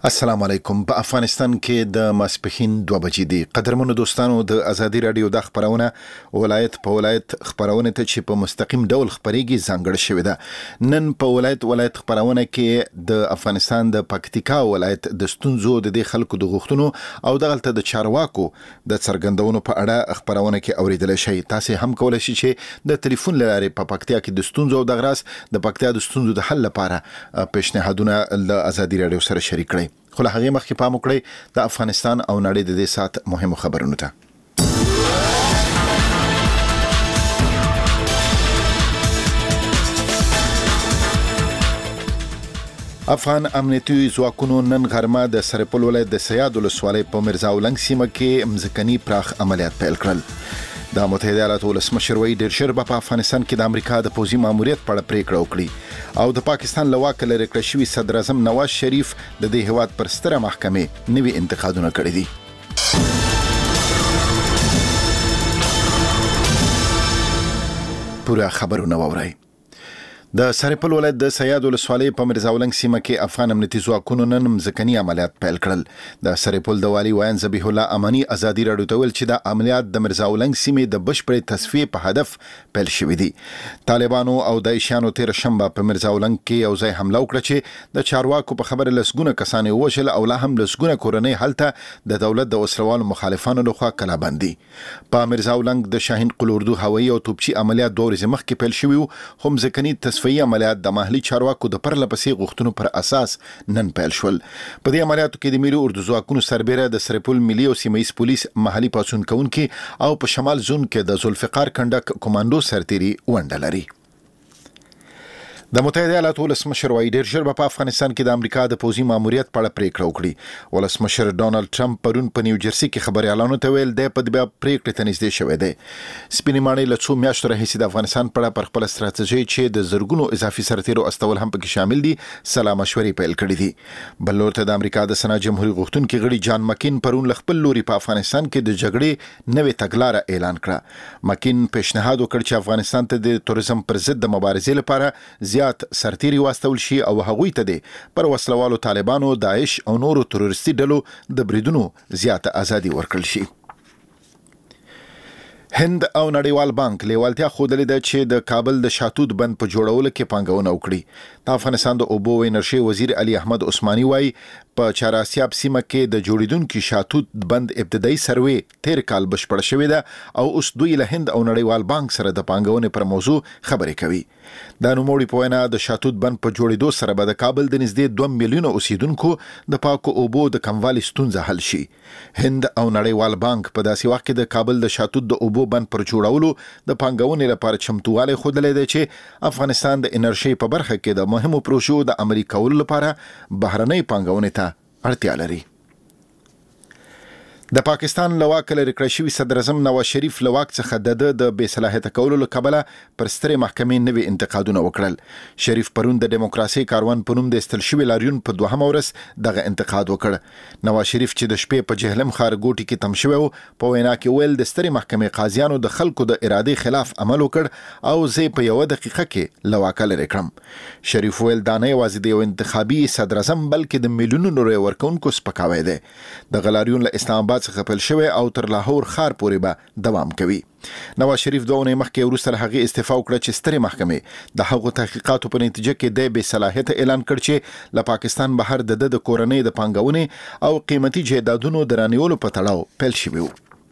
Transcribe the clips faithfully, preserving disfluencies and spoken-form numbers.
السلام علیکم. په افغانستان کې د ماسپښین دوه بجې دي. قدرمنو دوستانو، د ازادي رادیو د خبرونه ولایت په ولایت خبرونه ته چې په مستقیم ډول خبريږي ځانګړی شوې ده. نن په ولایت ولایت خبرونه کې د افغانستان د پکتیکا ولایت د ستونزو د دې خلکو د غوښتنو او دغلته د چارواکو د څرګندونو په اړه خبرونه کې اوریدل شي. تاسو هم کولای شئ چې د ټلیفون لارې په پکتیا کې د ستونزو او د غراس د پکتیا د ستونزو د حل لپاره پیشنهادونه د ازادي رادیو سره شریک کړئ. خو له هغې مخکې پام وکړئ د افغانستان او نړۍ د دې سات مهمو خبرونو ته. افغان امنیتي ځواکونو نن غرمه د سرپل ولایت د سیاد ولسوالۍ په مرزا اولنګ سیمه کې مځکني پراخ عملیات پیل کړل. د متحده ایالاتو ولسمشر وایي ډېر ژر به په افغانستان کې د امریکا د پوځي ماموریت په اړه پریکړه وکړي او د پاکستان له واکه لرې کړل شوي صدر اعظم نواز شریف د دې هیواد پر ستره محکمې نوي انتقادونه کړي دي. پوره خبرونه واورئ. د سرپل ولایت د سیاد ولسوالۍ په مرزا اولنګ سیمه کې افغان امنیتي ځواکونو نن مځکني عملیات پیل کړل. د سرپل د والي وایان ذبیح الله امانی ازادي رادیو ته ویل چې د عملیات د مرزا اولنګ سیمې د بشپړې تصفیې په هدف پیل شوې دي. طالبانو او داعشیانو تیر شنبه په مرزا اولنګ کې یو ځای حمله وکړه چې د چارواکو په خبره لسګونه کسان وژل او لا هم لسګونه کورنۍ هلته د دولت د وسلوالو مخالفانو لخوا کلابندي. په مرزا اولنګ د شاهین قلوردو هوایي او توپچي عملیات دوه ورځې مخکې پیل شوي وو، خو مځکني تصفیې عملیات د محلي چارواکو د پرله پسې غوښتنو پر اساس نن پیل شول. په دې عملیاتو کې د ملي اردو ځواکونو سربېره د سرپل ملي او سیمه‌ییز پولیس، محلي پاڅون کوونکي او په شمال زون کې د ذوالفقار کنډک کمانډو سرتیري ونډه لري. د متحده ایالاتو ولسمشر وایي ډېر ژر به په افغانستان کې د امریکا د پوځي ماموریت په اړه پریکړه وکړي. ولسمشر ډونالد ټرمپ پرون په نیو جرسي کې خبريالانو ته ویل دی په دې پریکړې ته نږدې شوی دی. سپینې ماڼۍ له څو میاشتو راهیسې د افغانستان په اړه پر خپل ستراتیژي چې د زرګونو اضافي سرتیرو استول هم پکې شامل دي سلا مشورې پیل کړې دي. بل لور ته د امریکا د سنا جمهوریت غوښتونکي غړي جان مکین پرون له خپل لوري په افغانستان کې د جګړې نوې تګلاره اعلان کړه. مکین پیشنهاد وکړ چې افغانستان ته د توریزم پر ضد د مبارزې لپاره زیات سرتیري واستول شي او هغوی ته دي پر وسلوالو طالبانو، داعش او نورو تروریستي ډلو د بریدونو زیاته ازادي ورکړل شي. هند او نړیوال بانک لیوالتیا ښودلې ده چې د کابل د شاتود بند په جوړولو کې پانګونه وکړي. د افغانستان د اوبو او انرژي وزیر علي احمد عثماني وایي په چاراسیاب سیمه کې د جوړیدونکو شاتود بند ابتدایي سروې تیر کال بشپړ شوې ده او اوس دوی له هند او نړیوال بانک سره د پانګونې پر موضوع خبرې کوي. د نوموړي په وینا د شاتود بند په جوړېدو سره به د کابل د نږدې دوه میلیونه اوسیدونکو د پاکو اوبو د کموالي ستونزه حل شي. هند او نړیوال بانک په داسې وخت کې د کابل د شاتود د اوبو بند پر جوړولو د پانګونې لپاره چمتووالی ښودلی دی چې افغانستان د انرژي په برخه کې د مهمو پروژو د عملي کولو لپاره بهرنۍ پانګونې ته اړتیا لري. د پاکستان له واکه لرې کړل شوي صدر اعظم نواز شریف له واک څخه د ده د بې صلاحیته کولو له کبله پر سترې محکمې نوي انتقادونه وکړل. شریف پرون د ډیموکراسۍ کاروان په نوم د ایستل شوي لاریون په دوهمه ورځ دغه انتقاد وکړ. نواز شریف چې د شپې په جهلم ښار ګوټي کې تم شوی و، په وینا کې ویل د سترې محکمې قاضیانو د خلکو د ارادې خلاف عمل وکړ او زه په یوه دقیقه کې له واکه لرې کړم. شریف ویل دا نه یوازې د یو انتخابي صدر اعظم بلکې د میلیونونو رایې ورکوونکو سپکاوی دی. دغه لاریون له اسلام آباد څخه پیل شوی او تر لاهور ښار پورې به دوام کوي. نواز شریف دوه اونۍ مخکې وروسته له هغې استعفا وکړه چې سترې محکمې د هغو تحقیقاتو په نتیجه کې د بې صلاحیته اعلان کړ چې له پاکستان بهر د ده د کورنۍ د پانګونې او قیمتي جایدادونو د رانیولو په تړاو پیل شوي وو.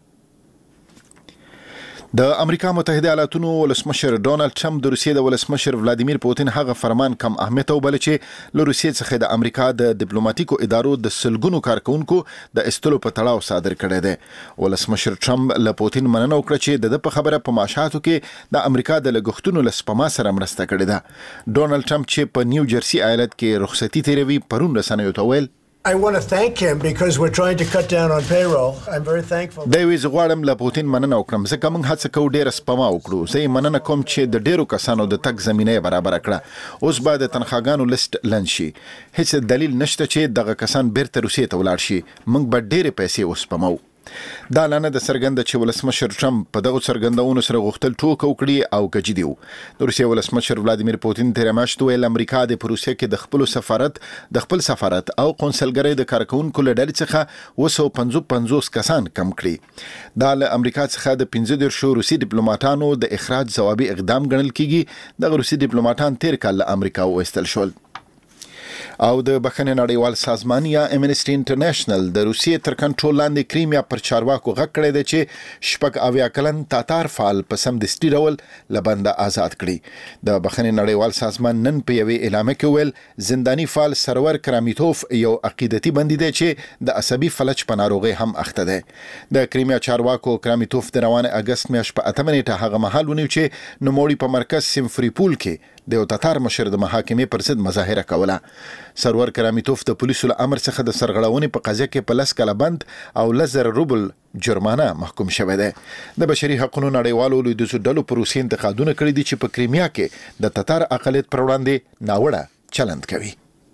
د امریکا متحده ایالاتونو ولسمشر ډونالد ټرمپ د روسیې د ولسمشر ولادیمیر پوتین هغه فرمان کم اهمیت وبله چې له روسیې څخه د امریکا د ډیپلوماټیکو ادارو د سلګونو کارکونکو د استلو په تړاو صادر کړی دی. ولسمشر ټرمپ له پوتین مننه وکړه چې د ده په خبره په معاشاتو کې د امریکا د لګښتونو له سپما سره مرسته کړې ده. ډونالد ټرمپ چې په نیو جرسي ایالت کې رخصتي تیروي پرون رسنیو ته ویل I want to thank him because we're trying to cut down on payroll. I'm very thankful. دا وی زغواړم له پوتین مننه وکړم ځکه موږ هڅه کوو ډېره سپما وکړو. زه یې مننه کوم چې د ډېرو کسانو د تګ زمینه برابر کړه. اوس به د تنخواګانو لیست لنډ شي. هیڅ دلیل نشته چې دغه کسان بیرته روسیې ته ولاړ شي. موږ به ډېرې پیسې وسپمو. دا اعلان د څرګنده چې ولسمشر ټرمپ په دغه څرګندونو سره غوښتل ټوکه وکړي او کجدي وو. د روسیې ولسمشر ولادیمیر پوتین تیر میاشت ویل امریکا د روسیې کې د خپل سفارت د خپل سفارت او قونسلګرۍ د کارکونکو له ډلې څخه وسو پنځه پنځوس کسان کم کړي. دا له امریکا څخه د پنځه دېرشو روسي ډیپلوماټانو د اخراج ځوابي اقدام ګڼل کیږي. د روسي ډیپلوماټان تیر کال له امریکا وایستل شول. او د بخښنې نړیوال سازمان یا امنیسټي انټرنیشنل د روسیې تر کنټرول لاندې کریمیا پر چارواکو غږ کړی دی چې شپږ اویا کلن تاتار فعال په سمدستي ډول له بنده آزاد کړي. د بخښنې نړیوال سازمان نن په یوې اعلامیه کې ویل زنداني فعال سرور کرامیتوف یو عقیدتي بندي دی چې د عصبي فلج په ناروغۍ هم اخته دی. د کریمیا چارواکو کرامیتوف د روان اگست میاشت په اتمه نیټه هغه مهال ونیو چې نوموړي په مرکز سیمفریپول کې د یو تاتار مشر د محاکمې پر ضد مظاهره کوله. سرور کرامیتوف د پولیسو له امر څخه د سرغړونې په قضیه کې په لس کاله بند او لزر روبل جرمانه محکوم شوی دی. د بشري حقوقو نړیوالو لیدوزو ډلو پر روسیې انتقادونه کړي دي چې په کریمیا کې د تاتار اقلیت پر وړاندې ناوړه چلند کوي.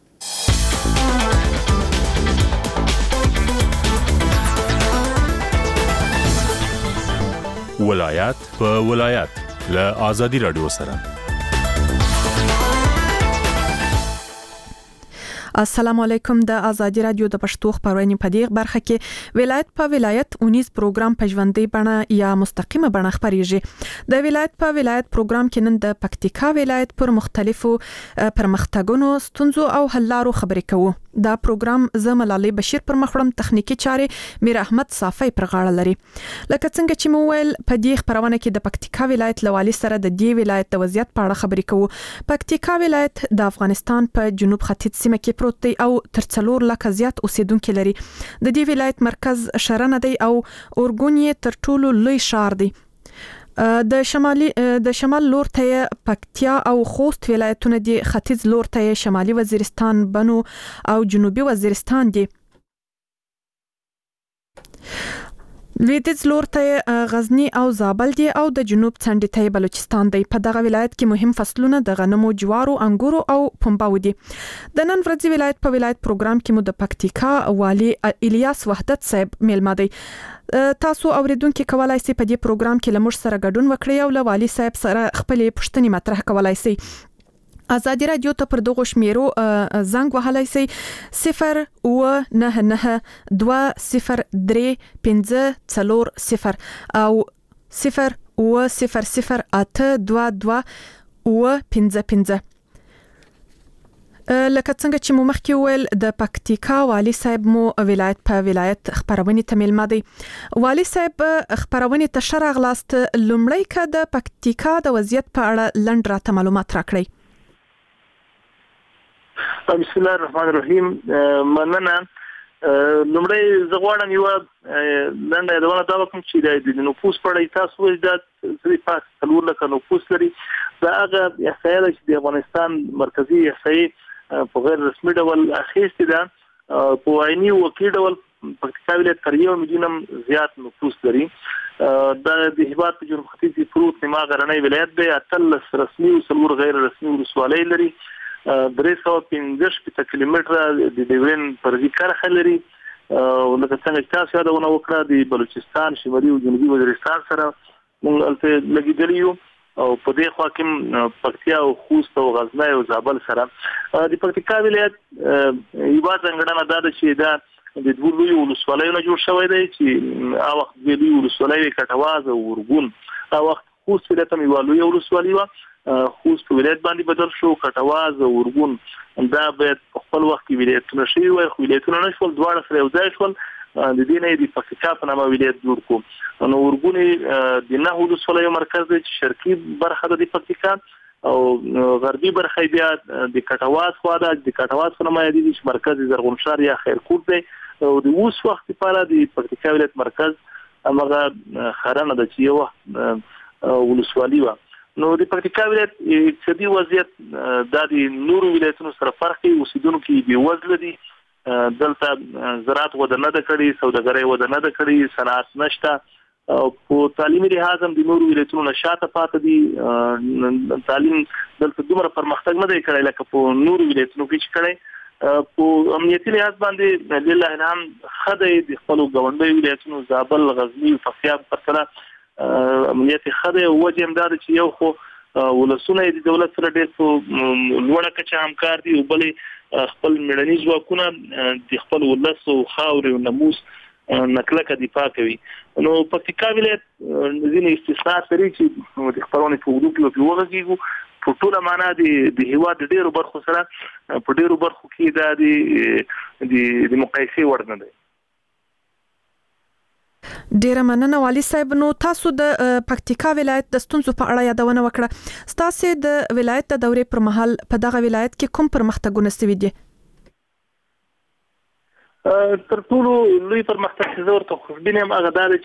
ولایت په ولایت له آزادي رادیو سره. السلام علیکم. د آزادي رادیو د پښتو خبرونې په دې برخه کې ولایت په ولایت اونیز پروګرام په ژوندۍ بڼه یا مستقیمه بڼه خبريږي. د ولایت په ولایت پروګرام کې نن د پکتیکا ولایت پر مختلفو پرمختګونو ستونزو او حل لارو خبرې کوو. دا پروګرام زملالي بشیر پر مخړم تخنیکی چارې میر احمد صافی پر غاړه لري. لکه څنګه چې مو ویل په دې خبرونه کې د پکتیکا ولایت لوالي سره د دې ولایت د وضعیت په اړه خبرې کوو. پکتیکا ولایت د افغانستان په جنوب ختیځ سیمه کې پروت دی او تر څلور لکه زیات اوسیدونکو لري. د دې ولایت مرکز شرنه دی او اورګون یې تر ټولو لوی ښار دی. د شمالي د شمال لور ته پکتیا او خوست ولایتونه دي، ختیځ لور ته شمالي وزیرستان، بنو او جنوبي وزیرستان دي. لویدیځ لور ته غزنی او زابل دي او د جنوب څنډې ته بلوچستان دی. په دغه ولایت کې مهم فصلونه د غنمو، جوارو، انګورو او پنباو دي. د نن ورځې ولایت په ولایت پروګرام کې مو د پکتیکا والی الیاس وحدت صاحب میلمه دی. تاسو اوریدونکو کولای شئ په دې پروګرام کې لمر سره ګډون وکړئ او له والی صاحب سره خپل پوښتنې مطرح کولای شئ. آزادي رادیو ته پر دغه شمیرو زنګ وهلای شئ صفر او نه نه دوه صفر درې پنځه څلور صفر او صفر او صفر صفر اته دوه دوه او پنځه پنځه. لکه څنګه چې مو مخکې ویل د پکتیکا والی صاحب مو ولایت په ولایت خبرونه ته میلمه دی. والی صاحب خبرونه ته شرح غلاست. لومړی که د پکتیکا د وضعیت په اړه لنډ راته معلومات راکړئ. بسم الله الرحمن الرحیم. مننه. لومړی زه غواړم یو لنډه یادونه دا وکړم چې د نفوس په اړه تاسو وایي دا سړي پاک څلور لکه نفوس لري. دا هغه احصایه ده چې د افغانستان مرکزي احصایې په غیر رسمي ډول اخیستې ده. په عیني وکیل ډول پکتیکا ولایت تر یو میلیون زیات نفوس لري. دا د هیواد په جنوب ختیځ پروت نیمه غرنی ولایت دی. اتلس رسمي او څلور غیر رسمي ولسوالۍ لري. درې سوه پنځه شپېته کیلومتره د ډیورین فرضي کرښه لري. لکه څنګه چې تاسو یادونه وکړه د بلوچستان، شمالي او جنوبي وزیرستان سره موږ هلته لګېدلي یو او په دې خوا کې پکتیا او خوست او غزنی او زابل سره. د پکتیکا ولایت یوه ځانګړنه دا ده چې دا د دوه لویو ولسوالیو نه جوړ شوی دی چې هغه وخت دوه لویې ولسوالۍ وې، کټواز او اورګون. هغه وخت خوست ولایت هم یوه لویه ولسوالي وه. خوست په ولایت باندې بدل شو. کټواز او اورګون دا باید په خپل وخت کې ولایتونه شوي وای، خو ولایتونه نه شول، دواړه سره یو ځای شول. د دې نه د پکتیکا په نامه ولایت جوړ کړو. نو اورګون د نهو ولسوالیو مرکز دی چې شرقي برخه ده د پکتیکا او غربي برخه بیا د کټواز خوا ده. د کټواز په نامه یادېږي چې مرکز زرغونشار یا خیرکوټ دی. او د اوس وخت لپاره د پکتیکا ولایت مرکز هماغه خرنه ده چې یو وخت ولسوالي وه. نو د پکتیکا ولایت اقتصادي وضعیت دا د نورو ولایتونو سره فرق کوي. اوسیدونکو یې بېوزله دي. دلته زراعت وده نه ده کړې، سوداګرۍ وده نه ده کړې، صنعت نشته. په تعلیمي لحاظ هم د نورو ولایتونو نه شاته پاتې دي. تعلیم دلته دومره پرمختګ نه دی کړی لکه په نورو ولایتونو کې چې کړی. په امنیتي لحاظ باندې لله الحمد خدای د خپل غونډې ولایتونو زابل غزنی فاریاب پرتله امنیتي خدای وجه امداد چې یو خو ولسونه د دولت سره ډېر په لوړه کچه همکار دي او بلې خپل مړني ځواکونه د خپل ولس او خاورې او ناموس نکلکه دفاع کوي. نو پکتیکا ولایت ځینې استثناء لري چې د خبرونې په وګړو کې وګورئ په ټوله معنا د هیواد د ډیرو برخو سره په ډیرو برخو کې د د مقایسې وړ نه دی. ډیره مننه والي صاحب. نو تاسو د پکتیکا ولایت د ستونزو په اړه یادونه وکړه. تاسو د ولایت د دورې پر مهال په دغه ولایت کې کوم پرمختګونه ستوي دي؟ تر ټولو لوی پرمختګ چې زه ورته خوشبینه یم هغه دا دی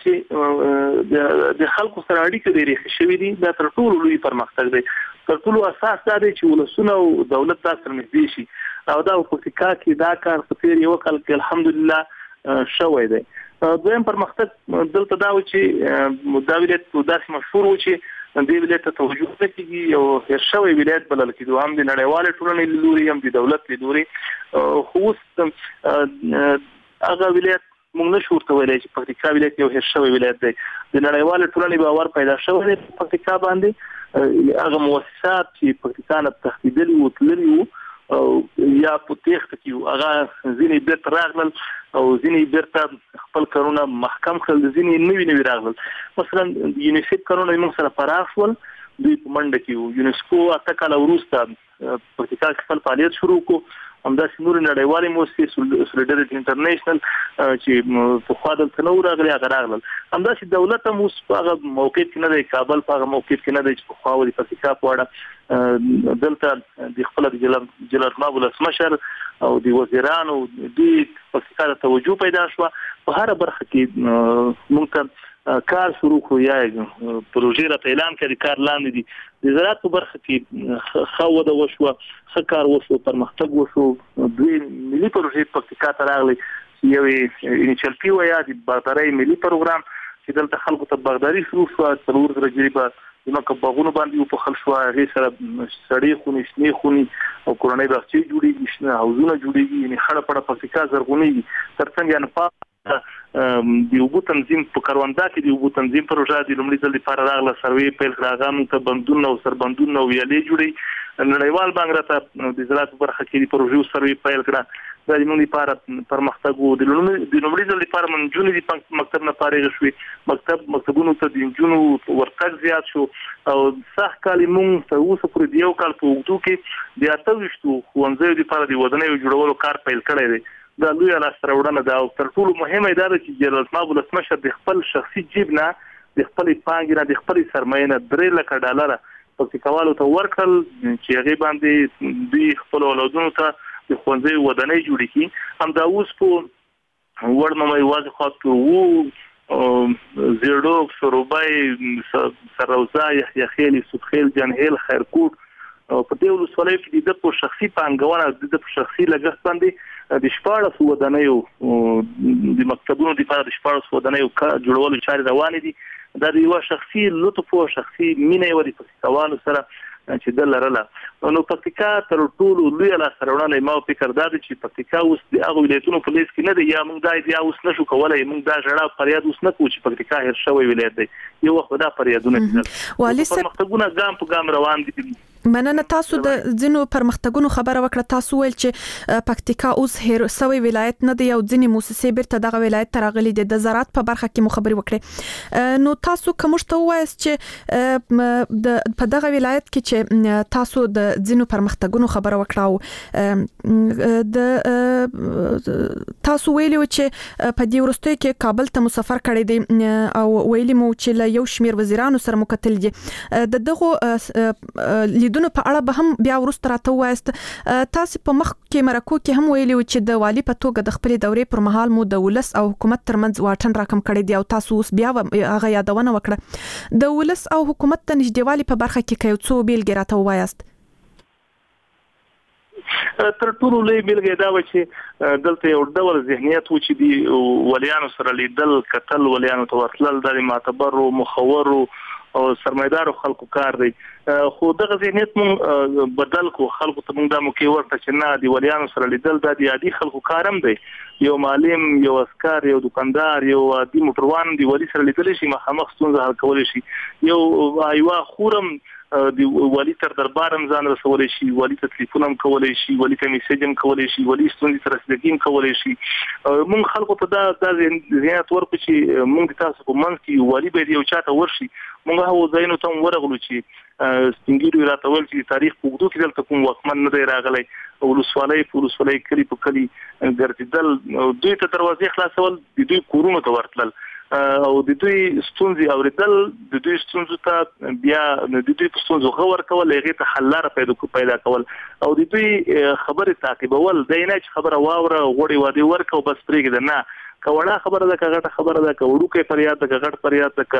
چې د خلکو سره اړیکې ډېرې ښې شوي دي. دا تر ټولو لوی پرمختګ دی. تر ټولو اساس دا دی چې ولسونه او دولت دا سره نږدې شي او دا په پکتیکا کې دا کار په تېر یو کال کې الحمدلله شوی دی. دویم پرمختګ دلته دا و چې دا ولایت داسې مشهور و چې دې ولایت ته توجه نه کېږي او هېر شوی ولایت بلل کېدو، هم د نړیوالې ټولنې له لوري هم د دولت له لوري. خو اوس هغه ولایت موږ نشو ورته ویلی چې پکتیکا ولایت یو هېر شوی ولایت دی. د نړیوالې ټولنې باور پیدا شوی دی په پکتیکا باندې. هغه مؤسسات چې پکتیکا نه تښتېدلي وو تللي وو یا په تېښته کې وو هغه ځینې بیرته راغلل او ځینې بیرته خپل کارونه محکم کړل، ځینې نوي نوي راغلل. مثلا د یونیسیف کارونه موږ سره پراخ شول، دوی په منډه کې وو. یونسکو اته کاله وروسته پکتیکا کې خپل فعالیت شروع کړو. همداسې نورې نړیوالې موسسې سولیډریټي انټرنیشنل چې پخوا دلته نه وو راغلي هغه راغلل. همداسې دولت هم اوس په هغه موقف کې نه دی، کابل په هغه موقف کې نه دی چې پخوا و د پکتیکا په اړه دلته د خپله د جلالتمآب ولسمشر او د وزیرانو دوی پکتیکا ته توجه پیدا شوه. په هره برخه کې موږ ته کار شروع کړو یا پروژې راته اعلان کړي کار لاندې دي. د زراعت په برخه کې ښه وده وشوه، ښه کار وشو، پرمختګ وشو. دوی ملي پروژې پکتیکا ته راغلي چې یو یې انیچلپي ویا د باغدارۍ ملي پروګرام چې دلته خلکو ته باغداري شروع شوه. څلور زره جریبه ځمکه باغونو باندې وپوښل شوه، هغې سره سړې خونې شنې خونې او کورنۍ باغچې جوړېږي، شنه حوضونه جوړېږي، یعنې خړه پړه پکتیکا زرغونېږي. تر څنګ انفاق د اوبو تنظیم په کرونده کې د اوبو تنظیم پروژه د لومړي ځل لپاره راغله، سروې پیل کړه. هغه موږ ته بندونه او سربندونه او ویالې جوړوي. نړیوال بانک راته د زراعت په برخه کې د پروژو سروې پیل کړه. دا زموږ لپاره پرمختګ و. د لومړي ځل لپاره نجونې د مکتب نه فارغې شوې. مکتب مکتبونو ته د نجونو ورتګ زیات شو او سخت کال یې موږ تر اوسه پورې د یو کال په اوږدو کې د اته ویشتو ښوونځیو لپاره د ودانیو جوړولو کار پیل کړی دی. دا لویه لاسته راوړنه ده او تر ټولو مهمه دا ده چې جلالتمآب ولسمشر د خپل شخصي جیب نه، د خپلې پانګې نه، د خپلې سرمایې نه درې لکه ډالره پکتیکاوالو ته ورکړل چې هغې باندې دوی خپلو اولادونو ته د ښوونځیو ودانۍ جوړې کړي. همدا اوس په وړمه یوازې خوا کې وو زیړوک، سروبی، سروزه، یحیی خیل، یوسف خیل، جنهیل، خیرکوټ او په دې ولسوالیو کې د په شخصي پانګونه د په شخصي لګښت باندې د شپاړسو ودانیو د مکتبونو لپاره د شپاړسو ودانیو جوړولو چارې روانې دي. دا د یوه شخصي لطف او شخصي مینه یې د پکتیکاوالو سره چې ده لرله. نو پکتیکا تر ټولو لویه لاسته راوړنه ما فکر دا دی چې پکتیکا اوس د هغو ولایتونو په لیست کې نه دی. یا موږ دا ادعا اوس نشو کولی، موږ دا ژړا فریاد اوس نه کوو چې پکتیکا هېر شوی ولایت دی. یو وخت دا فریادونه کېدل. پرمختګونه ګام په ګام روان دي. مننه. تاسو د ځینو پرمختګونو خبره وکړه. تاسو ویل چې پکتیکا اوس هېر سوی ولایت نه دی او ځینې موسسې بیرته دغه ولایت ته راغلي دي. د زراعت په برخه کې مو خبرې وکړې. نو تاسو که موږ ته ووایاست چې په دغه ولایت کې چې تاسو د ځینو پرمختګونو خبره وکړه، د تاسو ویلي و چې په دې وروستیو کې کابل ته مو سفر کړی دی او ویلي مو چې له یو شمېر وزیرانو سره مو کتلي دي. د دغو لیدونو په اړه به هم بیا وروسته راته ووایاست. تاسو په مخ کې مرکو کې هم ویلي و چې د والي په توګه د خپلې دورې پر مهال مو د ولس او حکومت ترمنځ واټن راکم کړی دی او تاسو اوس بیا هغه یادونه وکړه. د ولس او حکومت د نږدېوالي په برخه کې که یو څو بیلګې راته ووایاست. تر ټولو لوی بیلګه دا و چې دلته یو ډول ذهنیت و چې دی ولیانو سره لیدل، کتل، ولیانو ته ورتلل، د معتبرو، مخورو او سرمایدار خلکو کار دی خو دغه ذهنیت مون بدل کو خلکو ته موږ د موکي ورته چې نه دی ولیانو سره لیدل د عادي خلکو کارم دی یو معلم یو اسکر یو دکاندار یو عادي موټروان دی ولی سره لیدل شي مخامخ ستونزه حل کول شي یو ایوا خورم دی ولی تر دربارم ځان رسول شي ولی ته ټلیفون هم کولای شي ولی ته میسج هم کولای شي ولی ستونزې سره رسیدګي کولای شي مونږ خلکو ته دا د ذهنیت ورکړو چې مونږ تاسو په منځ کې ولی به یو چاته ورشي مونږ هغه ځایونو ته ورغلو چې سپینګیرو راتول چې تاریخ په وګړو کې دلته کوم وقمن نه دی راغلی ولسوالۍ په ولسوالۍ کلی په کلی ګرځېدل دوی ته دروازې خلاصول د دوی کورونو ته ورتلل او د دوی ستونزې اوریدل د دوی ستونزو ته بیا د دوی په ستونزو خبر کول هغه ته حل لاره پیدا پیدا کول او د دوی خبره تعقیبول د نه چې خبره واوره غوړي وادي ورکو بس پرېږده نه کوړه خبره ده کغه خبره ده کوړو کې پریاد ده کغه پریاد ده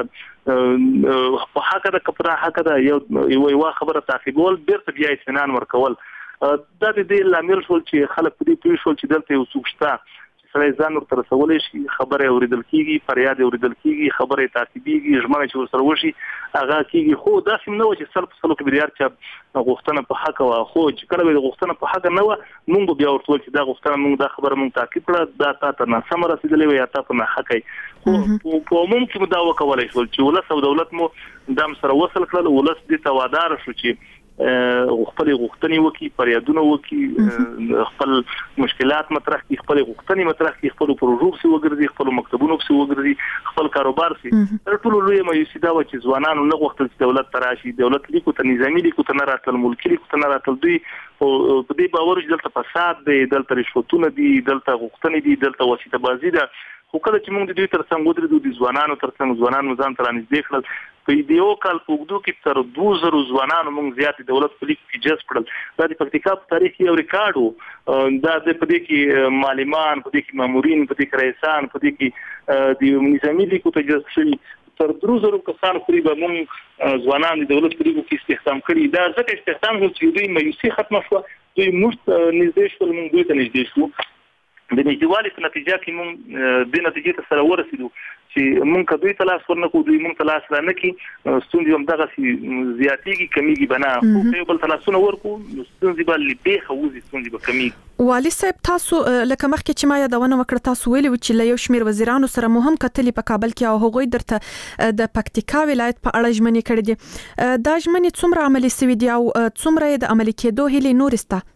په حق ده کپره حق ده یو یو خبره تعقیبول بیرته بیا اطمینان ورکول دا د دې لامل شول چې خلک په دې پیښ شول چې دلته یو څوکشتا سره ځان ورته رسولې شي خبره اوریدل کیږي فریاد اوریدل کیږي خبره تعقیبيږي ژمنه چې ورسره وشي هغه کیږي خو دا سم نه و چې سلف سلوک بریار چې غوښتنه په حق او خو چې کله به غوښتنه په حق نه و مونږ بیا ورته چې دا غوښتنه مونږ دا خبره مونږ تعقیب کړه دا تاسو نه سم رسیدلې وي یا تاسو نه حق خو په ممکن دا وکولای شو چې ولس او دولت مو دام سره وصل کړل ولس دې توادار شو چې خپل غوښتنې وکي پریادونه وکي خپل مشکلات مطرح کړي خپل غوښتنې مطرح کړي خپل پروژو سي وګرځي خپل مکتبونو سي وګرځي خپل کاروبار سي تر ټولو لوی مایوسي دا و چې ځوانانو نه غوښتل چې دولت تراشي دولت لیکو ته نظامی لیکو ته نه راتل ملکي لیکو ته نه راتل دوی په دې باور چې دلته فساد دی دلته رشوتونه دي دلته غوښتنې دي دلته وسیله بازي ده خو کله چې موږ د دوی تر څنګ ودرېدو د ځوانانو تر څنګ ځوانانو ځان ته رانږدې کړل په دې یو کال په اوږدو کې تر دوه زره ځوانانو موږ زیات دولت په لیک کې جذب کړل دا د پکتیکا په تاریخ یو ریکارډ و دا د په دې کې معلمان په دې کې مامورین په دې کې رئیسان په دې کې د نظامی لیکو ته جذب شوي تر درو زرو کسان خوري به موږ ځوانان د دولت په لیکو کې استخدام کړي دا ځکه استخدام هو چې دوی مایوسي ختمه شوه دوی موږ نږدې شول موږ دوی ته نږدې شو د نږدېوالي په نتیجه کې موږ د نتیجې ته سره ورسېدو چې موږ دوی ته لاس ورنکو دوی موږ ته لاس رانکي ستونزې هم دغسې زیاتېږي کمیږي به نه خو که یو بل ته لاسونه ورکړو نو ستونزې به له بیخه وځي ستونزې به کمیږي والي صاحب تاسو لکه مخکې چې ما یادونه وکړه تاسو ویلي و چې له یو شمېر وزیرانو سره مو هم کتلي په کابل کې او هغوی درته د پکتیکا ولایت په اړه ژمنې کړې دي دا ژمنې څومره عملي سوي دي او څومره یې د عملي کېدو هیلې نورې سته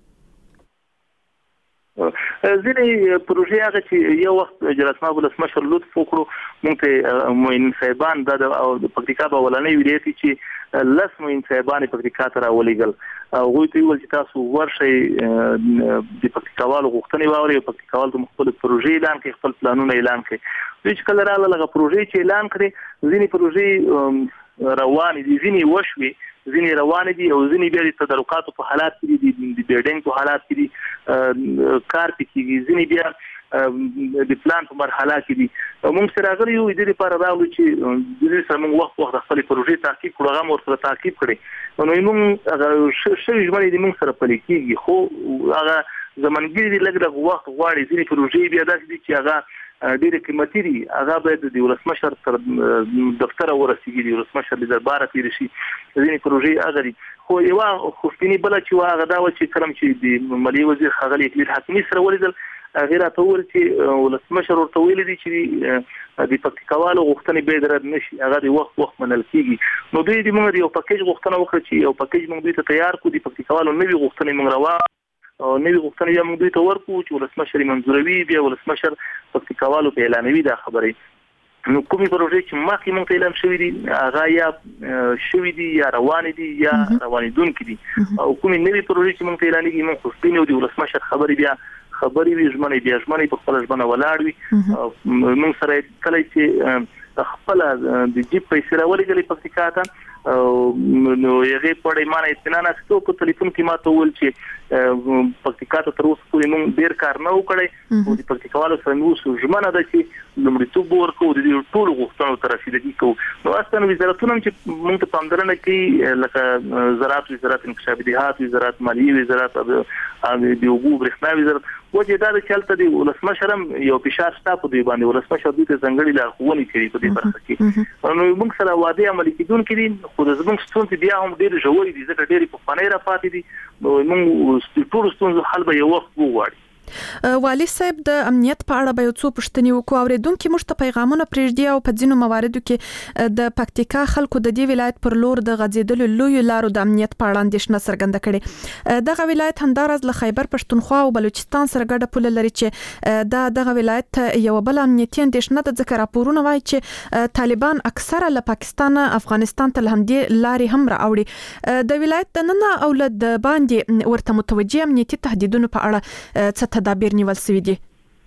ځینې پروژې هغه چې یو وخت جلسمه ولسمشر لطف وکړو موږ ته معین صاحبان د پکتیکا په ولنۍ ولایت چې لس معین صاحبان پکتیکا ته راولېږل هغوی ته ویل چې تاسو ورشئ د پکتیکاوالو غوښتنې واورئ پکتیکاوال د خپل پروژې اعلان کړي خپل پلانونه اعلان کړي دوی چې کله راغله هغه پروژې چې اعلان کړي ځینې پروژې روانې دي ځینې وشوې ځینې روانې دي او ځینې بیا د تدارکاتو په حالات کې دي د بیډینګ په حالات کې دي کار پې کېږي ځینې بیا د پلان په مرحله کې دي موږ سره راغلي یو د دې لپاره راغلو چې د دې سره موږ وخت وخت خپلې پروژې تعقیب کړو هغه هم ورسره تعقیب کړې نو موږ هغه شوي ژمنې دي موږ سره پلي کېږي خو هغه زمنګیري دي لږ لږ وخت غواړي ځینې پروژې بیا داسې دي چې هغه ډېر قیمتي دي هغه باید د ولسمشر تر دفتر ورسیږي د ولسمشر د دربار تیر شي ځینې پروژې هغه دي خو یو خوشبیني بل چې هغه دا و چې کلم چې د مالیې وزیر ښاغلي اقبال حاتمي سره ولیدل هغه راته وویل چې ولسمشر ورته ویلي دي چې د پکتیکاوالو غوښتنې باید رد نه شي هغه د وخت وخت منل کېږي نو دوی د موږ یو پکیج غوښتنه وکړه چې یو پکیج موږ دوی ته تیار کړو د پکتیکاوالو نوي غوښتنې موږ راوړو او نوې غوښتنې بیا موږ دوی ته ورکړو چې ولسمشر منظوروي بیا ولسمشر پکتیکاوالو ته اعلانوي دا خبرې نو کومې پروژې چې مخکې موږ ته اعلان شوي دي هغه یا شوي دي یا روانې دي یا روانېدونکي دي او کومې نوې پروژې چې موږ ته اعلانېږي موږ خوشبینې او د ولسمشر خبرې بیا خبرې وي ژمنې بیا ژمنې په خپله ژمنه ولاړ وي موږ سره کله چې خپله د جیب پیسې راولېږلې پکتیکا ته نو هغې په اړه یې مانه اطمینان اخیستو په ټلیفون کې ما ته وویل چې پکتیکا ته تر اوسه پورې موږ ډېر کار نه و کړی خو د پکتیکاوالو سره مې اوس ژمنه ده چې لومړیتوب به ورکوو د دې ټولو غوښتنو ته رسیدګي کوو نو اصلا وزارتونه هم چې موږ ته پاملرنه کوي لکه زراعت وزارت انکشاف دهات وزارت مالیې وزارت د اوبو برېښنا وزارت وجه دا چې هلته د ولسمشر هم یو فشار شته په دوی باندې، ولسمشر دوی ته ځانګړي لارښوونې کړي په دې برخه کې. نو موږ سره وعده عملي کیدونکې دي، خو زموږ ستونزې بیا هم ډېرې ژورې دي ځکه ډېرې پخوانۍ راپاتې دي. نو موږ ټولو ستونزو حل به یو وخت وغواړي. والي صاحب د امنیت په اړه به یو څو پوښتنې وکړو. اوریدونکو موږ ته پیغامونه پرېږدي او په ځینو مواردو کې د پکتیکا خلکو د دې ولایت پر لور د غځېدلو لویو لارو د امنیت په اړه اندېښنه څرګنده کړې. دغه ولایت همداراز له خیبر پښتونخوا او بلوچستان سره ګډه پوله لري چې دا دغه ولایت یو بل امنیتي اندېښنه ده، ځکه راپورونه وایي چې طالبان اکثره له پاکستان افغانستان ته همدې لارې هم راوړي. د ولایت د نن او له د باندې ورته متوجه امنیتي تهدیدونو په اړه څه تدابیر نیول شوي دي؟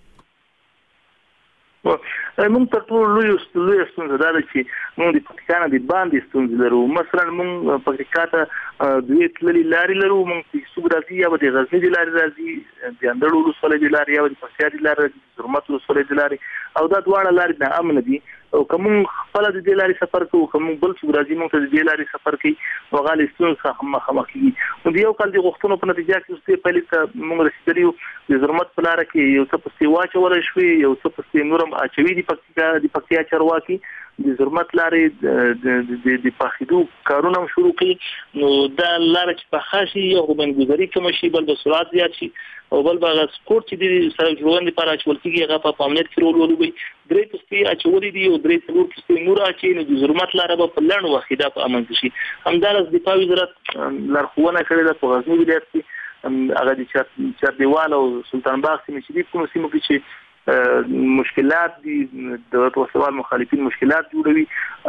موږ تر ټولو لوی لوی ستونزه دا ده چې موږ د پکتیکا نه د باندې ستونزې لرو. مثلا موږ پکتیکا ته دوې تللې لارې لرو، موږ د سوق راځي یا د غزني د لارې راځي، د اندړ ولسوالۍ د لارې یا د پکتیا د لارې راځي، د زرمت ولسوالۍ د لارې، او دا دواړه لارې ناامنه دي. او کوم خپل د دې لارې سفر کوو، کوم بل څوک راځي موږ ته د دې لارې سفر کوي او غالي ستونزې سره مخامخ کیږي. نو د یو کال د غوښتنو په نتیجه کې اوسې پهلې ته موږ رسیدلی یو د زرمت په لاره کې یو څه پسې واچولی شوې، یو څه پسې نورم اچوي دي پکتیکا د پکتیا چارواکي د زرمت لارې د پاخېدو کارونه هم شروع کړي. نو دا لاره چې پخه شي یو بندګذاري کمه شي، بل به سرعت زیات شي، او بل به هغه سپورټ چې د سړک جوړونې لپاره اچول کېږي هغه په امنیت کې رول ولوبوي. درې پستې اچولې دي او درې څلور پستې نور اچوي، نو د زرمت لاره به په لنډ وخت کې دا په امن کې شي. همداراز دفاع وزارت لارښوونه کړې ده په غزني ولایت کې هغه د چاردیوال او سلطان باغ سیمې چې دي کومو سیمو کې چې مشکلات دي د وسوال مخالفین مشکلات جوړوي،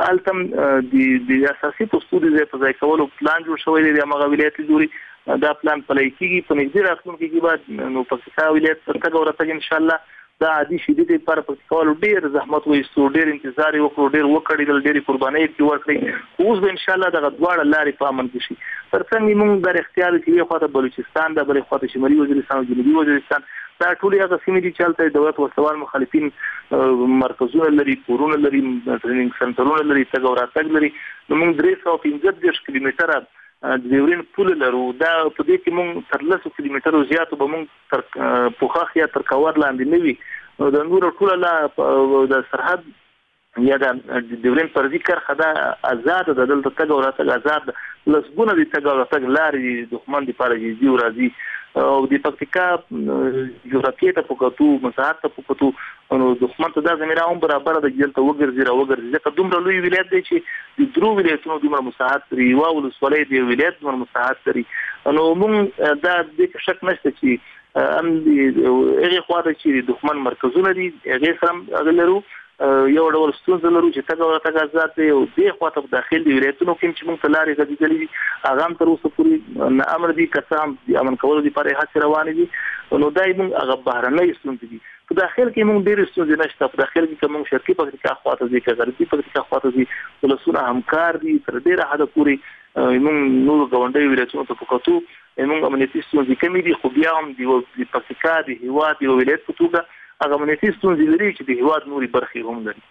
هلته د اساسي پوسټو د ځای کولو پلان جوړ شوی دی. هغه ولایت جوړي دا پلان پلی کیږي په نږدې راتلونکي کې بعد نو پکتیکا ولایت څنګه ورته ان شاء الله دا عادي شي. د لپاره پکتیکا ډېر زحمت وایستو، ډېر انتظار وکړو، ډېر وکړل، ډېر قربانۍ ورکړې. اوس به ان شاء الله دغه دواړه لارې په امن کې شي. ترڅنګ موږ د اختیار کې یو خواته بلوچستان د بلې خواته شمالي وزیرستان او جنوبي وزیرستان دا ټول هغه سیمې دي چې هلته دولت وسوال مخالفین مرکزونه لري، کورونه لري، ټریننګ سنټرونه لري، تګ او راتګ لري. نو موږ درې سوه پنځه دېرش کیلومتره د ډیورین پول لرو. دا په دې کې موږ تر لسو کیلومترو زیاتو به موږ تر پوخاخ یا تر کور لاندې نه وي. نو د نور ټوله لا د سرحد یا د ډیورین پردي کرښه دا آزاد ده، دلته تګ او راتګ آزاد ده. لسګونه د تګ او راتګ لارې دښمن دپاره جزي او راځي. او د پکتیکا جغرافیې ته په کتو، مساحت ته په کتو، نو دښمن ته دا زمینه هم برابره ده چې دلته وګرځي را وګرځي، ځکه دومره لوی ولایت دی چې د درو ولایتونو دومره مساحت لري، یوه ولسوالۍ د یو ولایت دومره مساحت لري. نو موږ دا دې کې شک نشته چې هم هغې خوا ته چې دښمن مرکزونه دي هغې سره هم هغه لرو، یو ډول ستونزه لرو چې تګ او راتګ آزاد دی. او دې خوا ته په داخل د ولایتونو کې چې موږ ته لارې غځېدلې دي هغه هم تر اوسه پورې ناامن دي، که څه هم د امن کولو دپاره یې هڅې روانې دي. نو دا یې موږ هغه بهرنۍ ستونزې دي. په داخل کې موږ ډېرې ستونزې نشته. په داخل کې که موږ شرقي پکتیکا خوا ته ځي، که غربي پکتیکا خوا ته ځي، ولسونه همکار دي تر ډېره حده پورې. موږ نورو ګاونډیو ولایتونو ته په کتو موږ امنیتي ستونزې کمې دي، خو بیا هم د پکتیکا د هېواد یو ولایت په توګه هغه امنیتي ستونزې لري چې د هېواد نورې برخې هم لري.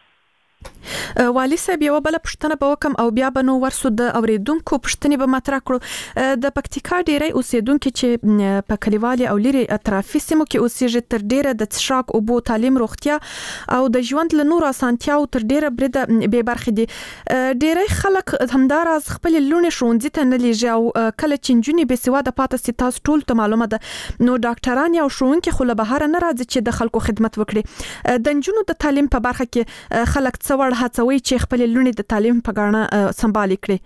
والي صاحب یو بل پښتنه به وکم او بیا به نو ورسو د اوریدونکو پښتنې به مطرح کړو. د پکتیکا ډیری اوسیدونکو چې په کلیوالي او لري اطرافي سیمو کې اوسېږي تر ډیره د څښاک اوبو، تعلیم، روغتیا او د ژوند له نورو اسانتیاو تر ډیره برده بې برخې دي. ډیری خلک همداراز خپل لونې ښوونځي ته نه لیږي او کله چې نجونې بې سواده پاتې سي تاسو ټول ته معلومه ده نو ډاکټران یا ښوونکي خو له بهره نه راځي چې د خلکو خدمت وکړي. د نجونو د تعلیم په برخه کې خلک څه وړ هڅوي چې خپل لونې د تعلیم په ګاڼه سمبال کړي؟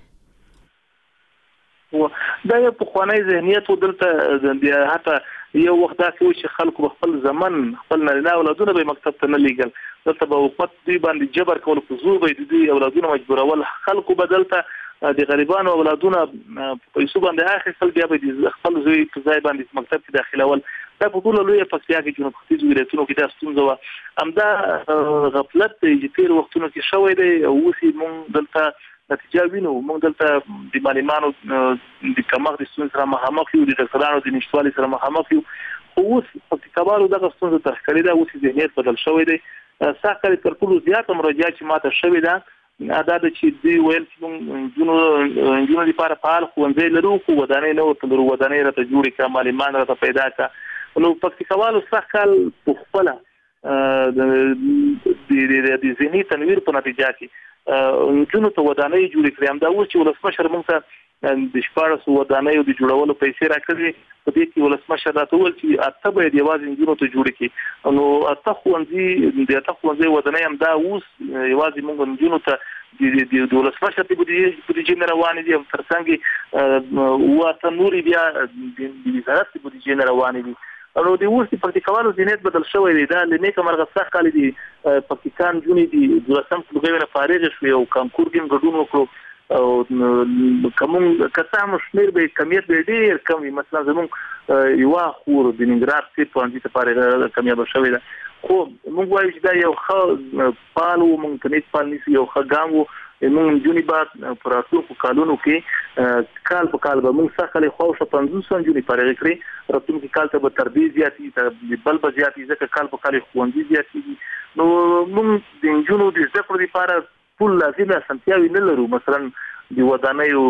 دا یو پخوانی ذهنیت و. دلته بیا حتی یو وخت داسې و چې خلکو به خپل زمن خپل نارینه اولادونه به مکتب ته نه لیږل، دلته به حکومت دوی باندې جبر کول، په زور به دوی اولادونه مجبورول. خلکو به دلته د غریبانو اولادونه په پیسو باندې اخیستل، بیا به خپل زوی په ځای باندې مکتب کې داخلول. دا په ټوله لویه پکتیا کې جنوب ختیځو ولایتونو کې دا ستونزه وه. همدا غفلت دی چې تېرو وختونو کې شوی دی او اوس یې موږ دلته نتیجه وینو. موږ دلته د معلمانو د کمښت د ستونزې سره مخامخ یو، د ډاکټرانو د نشتوالي سره مخامخ یو. خو اوس پکتیکاوالو دغه ستونزه ترښکلې ده، اوس یې ذهنیت بدل شوی دی. سږکال تر ټولو زیاته مراجعه چې ماته شوې ده دا ده چې دوی ویل چې موږ نجونو لپاره فعال ښوونځی لرو، خو ودانۍ نه ورته لرو. ودانۍ راته جوړې کړه، معلمان راته پیدا کړه. نو پکتیکاوالو سخت کال په خپل د د د زینی تنویر په نتیجه کې جنو ته ودانۍ جوړ کړې هم دا و چې ولسمشر موږ ته د شپږ ودانۍ د جوړولو پیسې راکړي په دې کې ولسمشر راته وویل چې اته به د یوازې جنو ته جوړ کړي نو اته خوندې د اته خوندې ودانۍ هم دا اوس یوازې موږ جنو ته د د ولسمشر په دې په دې نه روان دي ترڅنګ واته نوري بیا د وزارت په دې نه روان دي نو د اوس په پکتیکاوالو زینت بدل شوی دی دا لنی کومه غصه خالي دي پاکستان جونی دي د رسم په غوړه فارغ شوی او کانکور کې ګډون وکړو او کوم کته مشمیر به کمیت به ډیر کم مثلا زمون یو خور د ننګرهار سي په انځ ته فارغ کمیاب شوی ده خو موږ وایو چې دا یو ښه پالو موږ ته نه پال نسی یو ښه ګام موږ جونی بعد پراتو په کالونو کې کال په کال به موږ سره خو شو پنځوس جونی فارغ کړی راتلونکي کال ته به تر دې زیاتی ته بل به زیاتی ځکه کال په کال خوندې زیاتی نو موږ د جنونو د ذکر لپاره ټول لازمه سنتیاوي نه لرو مثلا د ودانیو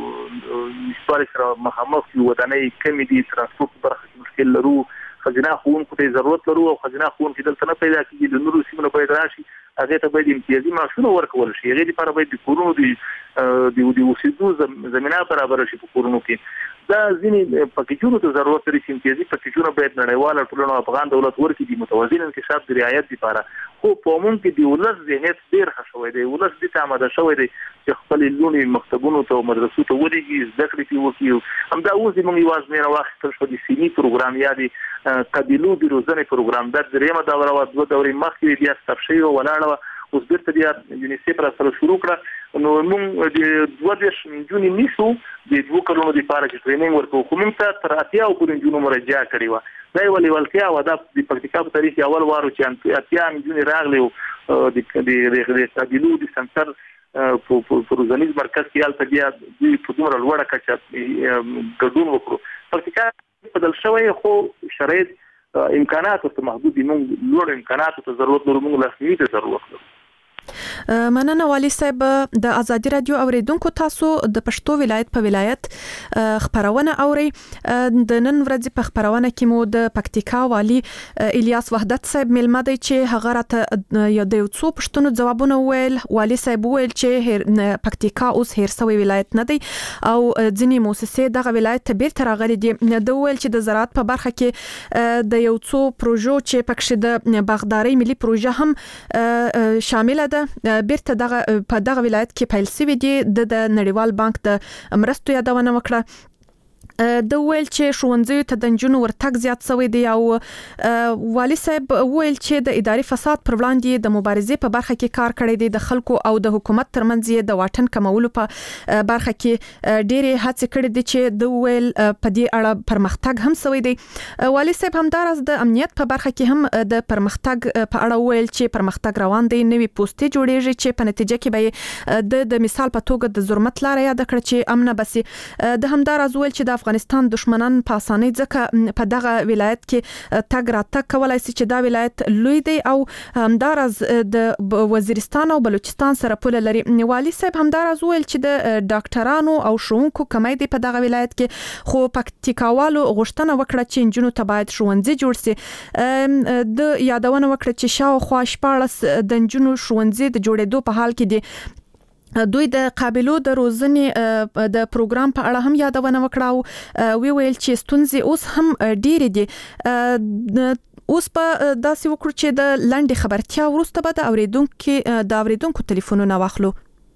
مشترک سره مخامخ یو ودانۍ کمی دي ترانسپورت برخه مشکل لرو خزینه خون کو ته ضرورت لرو او خزینه خون کې دلته نه پیدا کیږي د نورو سیمونو پیدا راشي هغه ته باید امتیازي معاشونه ورکول شي هغه لپاره باید د کورونو دی د د اوسېدو زمينه برابر شي په کورونو کې دا ځینې پکیجونو ته ضرورت لري چې امتیازي پکیجونه باید نړیواله ټولنه افغان دولت ورکړي د متوازن انکشاف د رعایت لپاره خو په عموم کې د ولس ذهنیت ډیر ښه شوی دی ولس د تامده شوی دی چې خپل لونی مکتبونو ته مدرسو ته ولېږي زده کړې کوي هم دا اوس موږ یواز مې راوخت شو د سینی پروګرام یا د قبيلو د روزنې پروګرام د درېمه دوره او دوه دورې مخکې بیا ستاسو یو ولاړه اوس بیرته بیا یونیسف را سره شروع کړه نو موږ د دوه دیش جونی نیسو د دوه کلونو لپاره چې ټریننګ ورکو کوم ته تر اتیا او پورې جنونو مراجعه کړې و دا ولې ولکیا و دا د پکتیکا په تاریخ اول وارو چې اتیا جونی راغلی د د د قبيلو د سنټر په روزنیز مرکز کې حالت بیا د پدومره لوړه کچه ګډون وکړو پکتیکا بدل شوی خو شرایط امکانات ته محدود دي موږ لوړ امکانات ته ضرورت لرو موږ لاسنیوي ته ضرورت لرو مننه والي صاحب د ازادي رادیو اوریدونکو تاسو د پښتو ولایت په ولایت خبرونه اوري د نن ورځې په خبرونه کې مو د پکتیکا والي الیاس وحدت صاحب ملمه دی چې هغه راته یو د یو څو پښتنو جوابونه ویل والي صاحب ویل چې پکتیکا اوس هیر سوی ولایت نه دی او ځینې مؤسسې دغه ولایت ته بیرته راغلي دي د ویل چې د زراعت په برخه کې د یو څو پروژو چې پکښې د باغداري ملي پروژه هم شامل ده بیرته دغه په دغه ولایت کې پیل شوی دی د نړیوال بانک د مرستو یادونه وکړه د ویل چې شوونځي ته د جنونو ورتګ زیات شوی دی او والي صاحب ویل چې د اداري فساد پر وړاندې د مبارزې په برخه کې کار کړی دی د خلکو او د حکومت ترمنځ د واټن کمولو په برخه کې ډېرې هڅې کړې دي چې د ویل په دې اړه پرمختګ هم شوی دی والي صاحب همدارس د امنیت په برخه کې هم د پرمختګ په اړه ویل چې پرمختګ روان دی نوې پوسټې جوړېږي چې په نتیجه کې به د د مثال په توګه د ظلمت لار یاد کړ چې امن بسي د همدارس ویل چې د افغانستان دشمنان په اسانۍ ځکه په دغه ولایت کې تګ راتګ کولای شي چې دا ولایت لوی دی او همدارس د وزیرستان او بلوچستان سره پوله لري والي صاحب همدارس ویل چې د ډاکټرانو او ښوونکو کمی دی په دغه ولایت کې خو پکتیکاوالو غوښتنه وکړه چې جنونو ته باید ښوونځي جوړ شي د یادونه وکړه چې شاوخوا شپاړس د جنونو ښوونځي د جوړېدو په حال کې دي دوی د قابلو د روزنې د پروګرام په اړه هم یادونه وکړه او وی ویل چې ستونزې اوس هم ډېرې دي اوس په داسې وکړو چې د لنډې خبرتیا وروسته به د اوریدونکو د اوریدونکو ټلیفونونه واخلو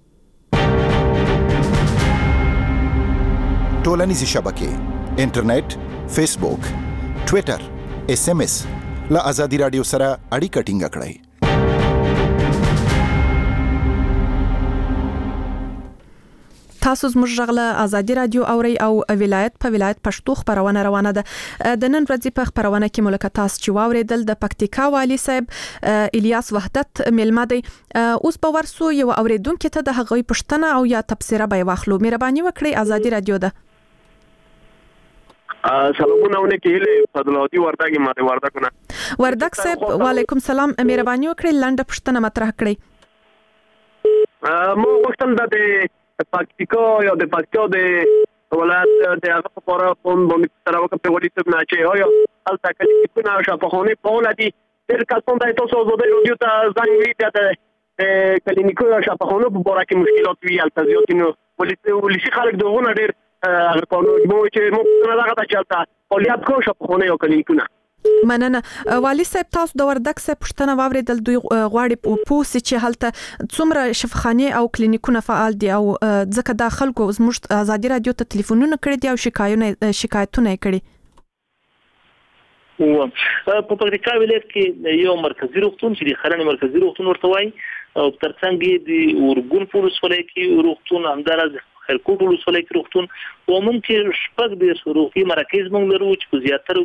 ټولنیزې شبکې انټرنیټ فیسبوک ټوئیټر اس ام اس له ازادي رادیو سره اړیکه ټینګه کړئ تاسو زموږ غږ ازادي رادیو اوري او ولایت په ولایت پښتو خبرونه روانه ده د نن ورځې په خبرونه کې ملکتاس چې واوریدل د پکتیکا والي صاحب الیاس وحدت ملمه دی اوس په ورسو یو اوریدونکو ته د هغوی پښتنه او یا تفسیره به واخلو مهرباني وکړئ ازادي رادیو ده سلامونه ونکې فضل الله وردګ ماته وردګ نه وردګ صاحب وعلیکم سلام مهرباني وکړئ لنډه پښتنه مطرح کړئ مو وختم د پکتیکا یا د پکتیا د ولایت د هغه په پوره قوم باندې تر وخت په وړي ته نه چې آیا هلته کلیکونه شفاخانه فعال دي تر کسان د تاسو زوده رادیو ته زنګ وی ته کلینیکو شفاخانه په باره کې مشکلات وی هلته زیات نو ولسی خلک دغه ډېر هغه قانون مو چې مو نه هغه چلته فعالیت کو شفاخانه او کلینیکونه مننه والي صاحب تاسو د وردک صاحب پښتنه واوریدل دوی غواړي پوسې چې هلته څومره شفاخانه او کلینیکونه فعال دي او ځکه د خلکو زموږ ازادي رادیو ته ټلیفونونه کړي دي او شکایتونه شکایتونه کړي او په پکتیکا ولایت کې یو مرکزی روغتون چې د خرن مرکزی روغتون ورته وایي او ترڅنګ د ورګون پولیس ولایت کې روغتون همدارز خیرکوټ ولسوالۍ کې روغتون او موږ کې شپږ د روغتي مراکز موږ لرو چې په زیاترو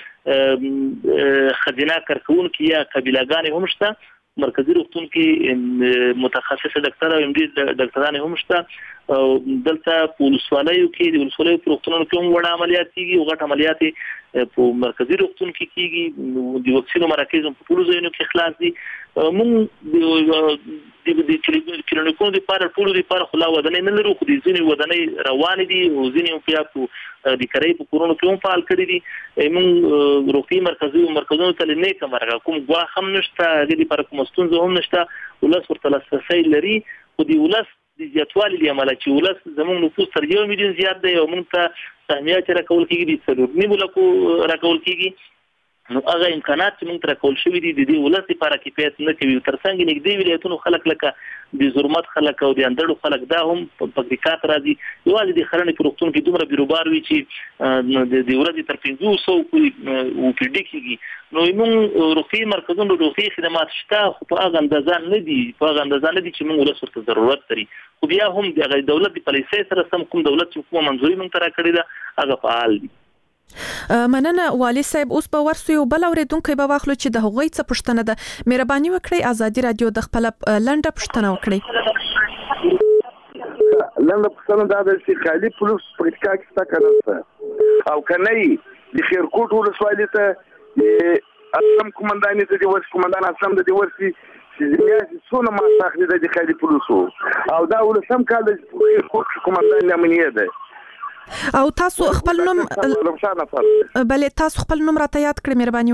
کې خزینه کارکونکو یا قبیلهګان هم شته مرکزی روغتون کې متخصص ډاکټر او ام ډي ډاکټران هم شته او دلته په ولسوالیو کې د ولسوالیو په روغتونونو کې هم وړ عملیات کیږي او غټ عملیات په مرکزی روغتون کې کیږي د واکسینو مراکز په ټولو ځایونو کې خلاص دي موږ د د کلینیکونو د لپاره ټولو د لپاره خلا ودانې نه لرو خو د ځینې ودانې روان دي او ځینې په یو د کرای په کورونو کې هم فعال کړي دي موږ روغتي مرکزي مرکزونو ته نه کومه کوم غوا هم نشته د لپاره کوم ستونزه هم نشته ولس ورته لاسرسي لري خو د ولس د زیاتوالي لامل چې ولس زموږ نفوس تر یو میلیون زیات دی او موږ ته سهمیات راکول کېږي د څلور نیمو لکو راکول کېږي نو هغه امکانات چې موږ تر کول شوې دي د دې ولس لپاره کفایت نه کوي ترڅنګ نږدې ولایتونو خلک لکه د زرمت خلک او د اندړو خلک دا هم په پکتیکا ته راځي یوازې د خرن په روغتون کې دومره بیروبار وي چې د ورځې تر پنځه سوه پورې وپیډي کېږي نو موږ روغتي مرکزونو روغتي خدمات شته خو په هغه اندازه نه دي په هغه اندازه نه دي چې موږ ولس ورته ضرورت لري خو بیا هم د دولت د پالیسۍ سره سم کوم دولت چې کومه منځوري موږ ته راکړې ده هغه فعال دي مننه والي صاحب اوس به ورسو یو بل اوریدونکو به واخلو چې د هغوی څه پوښتنه ده مهرباني وکړئ ازادي رادیو د خپل لنډه پوښتنه وکړئ لنډه پوښتنه دا ده چې خالي پولیس پکتیکا کې څه کوي او کنه د خیرکوټ ولسوالۍ ته اسلام کومندان ته د ورس کومندان اسلام د ورسي چې زموږ څونه ما تاخلي د خالي پولیسو او دا ولسم کال د خیرکوټ کومندان امنیه ده او تاسو خپل نوم بلې تاسو خپل نوم راته یاد کړئ مهرباني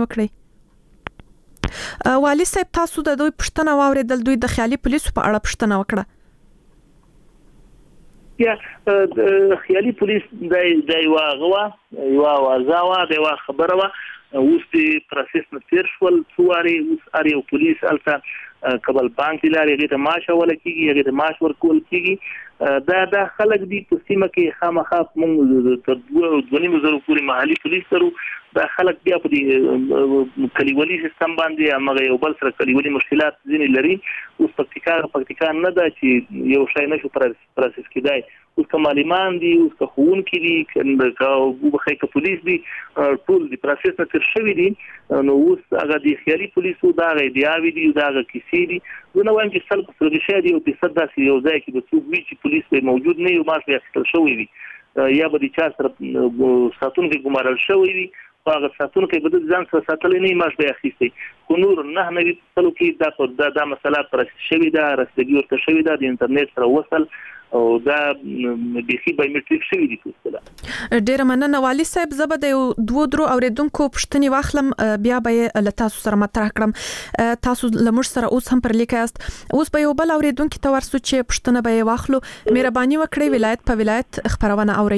وکړئ والي صاحب تاسو د دوی پوښتنه واوریدل دوی د خیالي پولیسو په اړه پوښتنه وکړه یا خیالي پولیس د یو غوا یو وازاوا د یو خبره وا اوس د پروسس نه تیر شول څواري اوس اړ یو پولیس الته کبل بانک لاري غته معاش ول کیږي غته معاش ورکول کیږي دا د خلک دی په سیمه کې خامخا موږ تر دوه نیم زره پورې محلي پولیس سره دا خلک بیا په دې کلیوالي سیستم باندې هغه یو بل سره کلیوالي مشکلات ځینې لري اوس پکتیکا پکتیکا نه ده چې یو شای نشو پروسس کیدای اوس کمالمان دي اوس خون کې دي او بخې ک پولیس دي ټول دي پروسس نه تر شوی دي نو اوس هغه د خیالي پولیسو دا غي دیاوی دي دا غي کیسې دي نو وایم چې سل په سرګشه دي او په صد داسې یو ځای کې د څو وی چې پولیس به موجود نه یو ماش بیا ستل شوی وي یا به د چا سره ساتونکو ګمارل شوی وي هغه ساتونکو به د ځان سره ساتل نه ماش بیا اخیستي خو نور نه نه وي څلو کې دا د مسله پر شوی دا رسېږي ورته شوی دا د انټرنیټ سره وصل او دا بيخي بایومټریک شوی دي څه ډیر مننه والي صاحب زبر د دوه درو اوریدونکو پښتني واخلم بیا به ل تاسو سره مطرح کړم تاسو لمر سره اوس هم پر لیکاست اوس به یو بل اوریدونکو ته ورسو چې پښتنه به واخلو مهرباني وکړئ ولایت په ولایت خبرونه اوري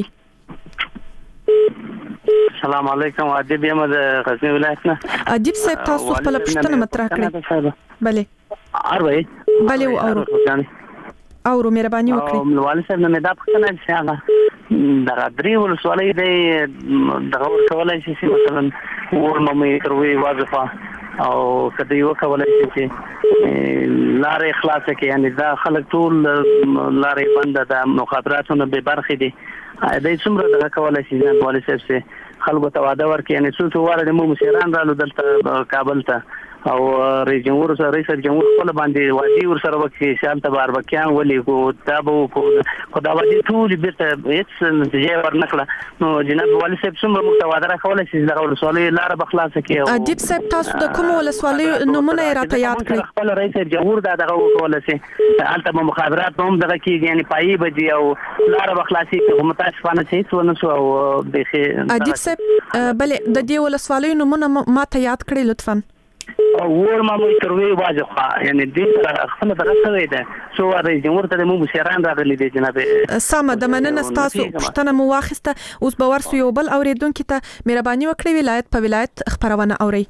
السلام علیکم ادیب یم د غزنی ولایت نه ادیب صاحب تاسو خپل پښتنه مطرح کړئ بله اروي بله اورو اورو مهرباني وکړئ او والي صاحب نه دا پښتنه چې هغه د غدري ولسوالۍ د دغه ورکولای شي چې مثلا ورمه تروي وظیفه او کدی یو کولای شي چې لارې خلاص کړي یعنی دا خلک ټول لارې بند د مخاطراتونو به برخې دي دا څومره دغه کولای شي چې والي صاحب خلکو ته وعده ورکړي یعنی څو څو واره د مو مشران رالو دلته کابل ته او رئیس جمهور سره رئیس جمهور خپل باندې وادي ور سره وکړي شال تبار بکیان ولي کو تابو کو خدا وادي ټول بیرته هیڅ نتیجه ورنکړه نو جناب والي صاحب څومره متوادره کوله چې دغه ولسوالۍ لار بخلاص کړي ادیب صاحب تاسو د کوم ولسوالۍ نمونه راته یاد کړئ خپل رئیس جمهور دا دغه وکول سي البته مخابرات هم دغه کې یعنی پای بجي او لار بخلاصي کوم تاسو باندې څه ونه شو او د ادیب صاحب بلې د دې ولسوالۍ نمونه ما ته یاد کړئ لطفا ور ما مو تروي واځه یعنی دې خپل دغه څه ده سو رئیس جمهور ته مو مشران راغلي دي جناب سم د مننه تاسو پښتنه مو واخسته اوس به ورسو یو بل اوریدونکو ته مهرباني وکړئ ولایت په ولایت خبرونه اوري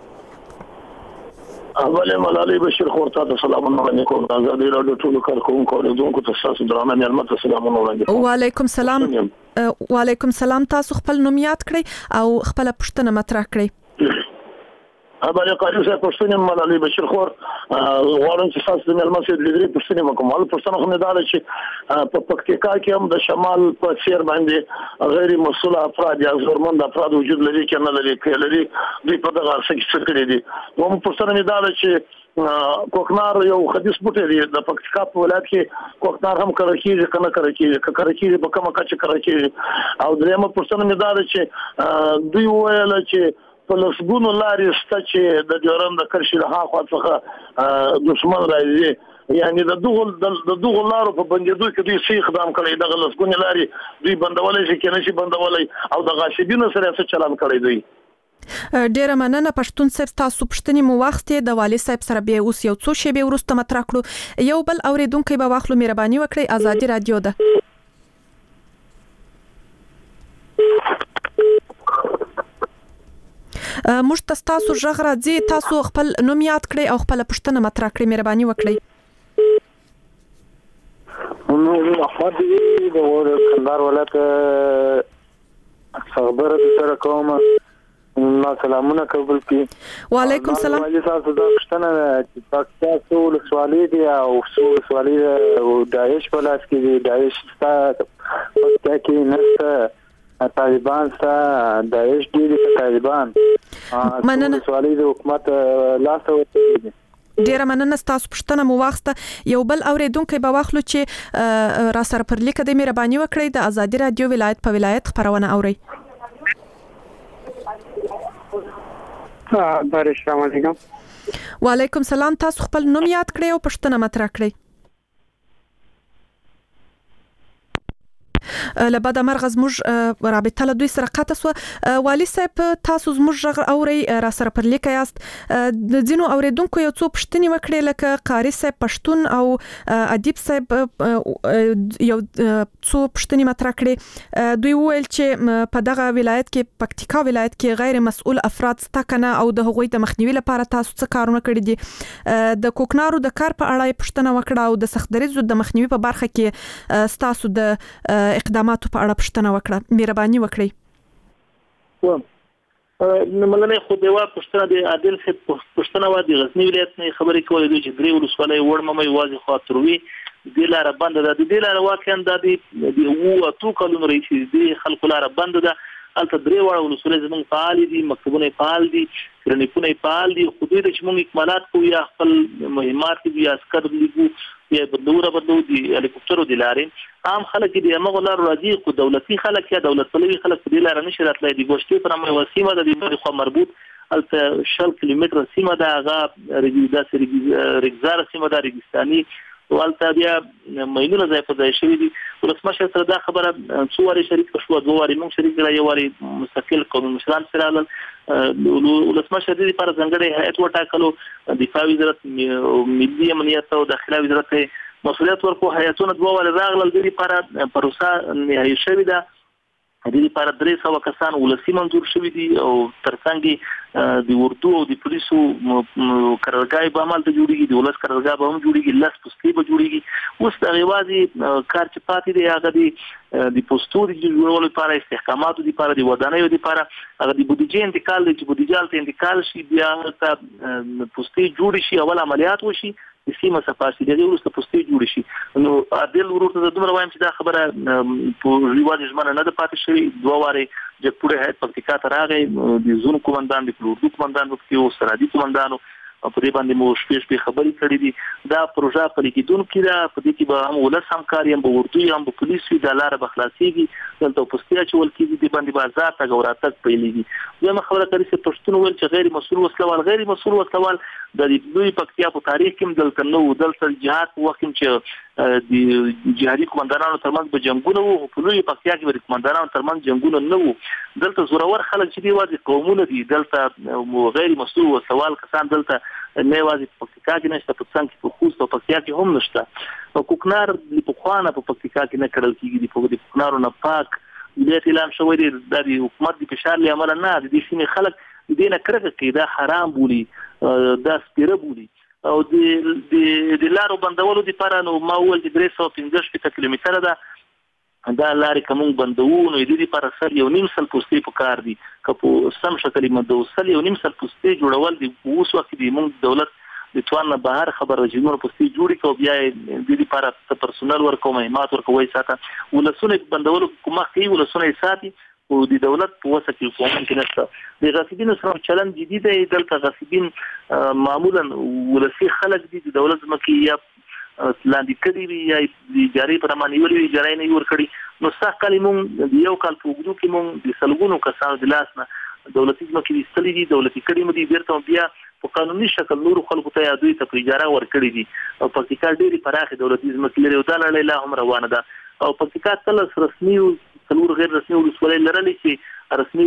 اوله ملالي بشیر خورتا ته سلامونه علیکم آزادی رادیو ټول کارکونکو اوریدونکو ته تاسو درانه ملمت سلامونه وړاندې وعلیکم السلام وعلیکم السلام تاسو خپل نوم یاد کړئ او خپل پښتنه مطرح کړئ ابا قاری صاحب پښتون ملالي بشیر خور غواړم چې تاسو د ملمسې د لري پښتون مکمل پښتون خو نه دال چې په پکتیکا کې هم د شمال په سیر باندې غیر مسؤل افراد یا زورمند افراد وجود لري چې نه لري کې لري دوی په دغه څه کړی دي نو پښتون نه دال چې کوکنار یو حدیث بوټی دی د پکتیکا په ولایت کې کوکنار هم کړکیږي کنه کړکیږي کړکیږي په کومه کچه کړکیږي او درېمه پښتون نه دال چې دوی ویل چې په لسګونو لارې سته چې د ډیورند د کرښې له هاخوا څخه دشمن راځي یعنی د دغه د دغه لارو په بندیدو کې دوی څه اقدام کړی دغه لسګونو لارې دوی بندولای شي کې نشي بندولای او د غاشبینو سره څه چلان کړی دوی ډیره مننه پښتون صاحب تاسو پښتني مو وخت د والي صاحب سره به اوس یو څو شی به ورسته مطرح کړو یو بل اوریدونکو به واخلو مهرباني وکړئ آزادي رادیو ده موږ تاسو ژغ راځي تاسو خپل نوم یاد کړئ او خپل پښتنه مطرح کړئ مهرباني وکړئ نو احمد دې د ور کندهار ولایت خبره سره کوم ما سلامونه قبول کړي وعلیکم السلام والي تاسو د پښتنه چې تاسو له سوالې دی او سوالې او داعش په لاس کې دی داعش تاسو کې نشته طالبان سره داعش دی طالبان مننه سوالې د حکومت لاس ورته ډیره مننه تاسو پښتنه مو واخسته یو بل اوریدونکو به واخلو چې را سره پر لیک د مهرباني وکړئ د آزادي رادیو ولایت په ولایت خبرونه اوري السلام علیکم وعلیکم السلام تاسو خپل نوم یاد کړئ او پښتنه مطرح کړئ لبعد مرغز موږ رابطه له دوی سره قطع سو والي صاحب تاسو زموږ غږ اوري را سره پر لیک یاست د ځینو اوریدونکو یو څو پښتني وکړي لکه قاری صاحب پښتون او ادیب صاحب یو څو پښتني مطرح کړي دوی وویل چې په دغه ولایت کې پکتیکا ولایت کې غیر مسؤل افراد ستا کنه او د هغوی د مخنیوي لپاره تاسو څه کارونه کړی دي د کوکنارو د کار په اړه پښتنه وکړه او د سختدریزو د مخنیوي په برخه کې تاسو د اقداماتو په اړه پښتنه وکړه مهرباني وکړئ و ملنه خو دیوا پښتنه د عادل څخه پښتنه و د غزنی ولایت نه خبرې کولې چې درې ولسوالۍ وړمې واځي خاطروي د لار بند ده د لار واقعا د وو تو کلون رئیس دي خلکو لار بند ده البته درې وړ ولسوالۍ زمون فعال دي مکتبونه فعال دي رنیپونه فعال دي خو دوی د چمون اکمالات کو یا خپل مهمات دي عسكر لیکو یا بدوره بدو دي هلیکوپټرو دي لارې عام خلک دي هغه لار راځي خو دولتي خلک یا دولت پلوي خلک دي لار نشي راتلای دي ګوشتي پر مې وسیمه د دې خو مربوط البته شل کیلومتر سیمه ده هغه رګیدا رګزار سیمه ده رګستاني والته بیا مېنونه ځای په ځای شوی دي ولسمشر سره دا خبره څو واری شریک شو دوه واری موږ شریک کړی یو واری مستقل قومي مشران سره لاله ولسمشر دې لپاره ځانګړي هیئت وټاکلو دفاع وزارت ملي امنیت او داخلي وزارت مسؤلیت ورکو هیئتونه دوه واری راغلل دې لپاره پروسه نهایی شوی ده د دې لپاره درې سوه کسان ولسی منظور شوی دي او ترڅنګ د اردو او د پولیسو قرارداد به عمل ته جوړیږي د ولس قرارداد به هم جوړیږي لاس پوسټي به جوړیږي اوس د غوازي کار چې پاتې دی هغه د د پوسټو د جوړولو لپاره استحکاماتو لپاره د ودانیو لپاره هغه د بودیجې انتقال د بودیجې ته انتقال شي بیا ته پوسټي جوړ شي اول عملیات وشي د سیمه صفاسي دغه ورسته پوسټي جوړ شي نو عادل ورته د دومره وایم چې دا خبره په ریواج ژمنه نه ده پاتې شوی دوه واره چې پوره هیڅ پکتیکا ته راغی د زون کومندان د اردو کومندان وکړي او سرادي کومندانو په دې باندې مو شپې شپې خبرې کړې دي دا پروژه په لیکدونکو دا په دې کې به هم ولس همکاري هم به اردو هم به پولیس وي د لاره به خلاصيږي دلته پوسټیا چول کېږي د باندې بازار ته غوراتک پیلېږي یو خبره کوي چې پښتون ول چې غیر مسؤل وسلوال غیر مسؤل وسلوال د دې پکتیا په تاریخ کې دلته نو دلته جهاد په وخت کې د جهادي کمانډانانو ترمنځ به جنگونه وو په لوی پکتیا کې د کمانډانانو ترمنځ جنگونه نه وو دلته زورور خلک چې دی واځي قومونه دي دلته غیر مسؤل وسلوال کسان دلته نه واځي په پکتیا کې نشته په څنګه په خوست او پکتیا کې هم نشته او کوکنار د پخوانه په پکتیا کې نه کړل کېږي په کوکنارو نه پاک دې اعلان شوی دی د حکومت د فشار لامل نه د دې سیمې خلک دې نه کړه کې دا حرام بولي دا سپیره بولي او د د لارو بندولو لپاره نو ما ول د درې سوه پنځه شپږ کیلومتره ده دا لارې کوم بندو نو د دې لپاره سر یو نیم سل پوسټي په کار دي که په سم شکل مدو سل یو نیم سل پوسټي جوړول دي اوس وخت دی موږ دولت د توان بهر خبر رژیمونو پوسټي جوړي کو بیا د دې لپاره پرسونل ورکو مهمات ورکوي ساته ولسونه بندولو کومه کوي ولسونه ساتي او د دولت په وسه کې کوم کې نشته د غصبینو سره چلن جدي دی دلته غصبین معمولا ولسی خلک دي د دولت مکه یا لاندې کړي وي یا د جاري پرمانی ویلي جاري نه ور کړی نو څه کلمون یو کال په وګړو کې مونږ د سلګونو کسانو د لاسنه دولتي مکه دي ستلي دي دولتي کړي مدي بیرته بیا په قانوني شکل نور خلکو ته یادوي ته اجاره ور کړی دي او پکتیکا ډېری پراخه دولتي مکه لري او د لا هم روانه ده او پکتیکا تل رسمي څلور غیر رسمي ولسوالۍ لرلې چې رسمي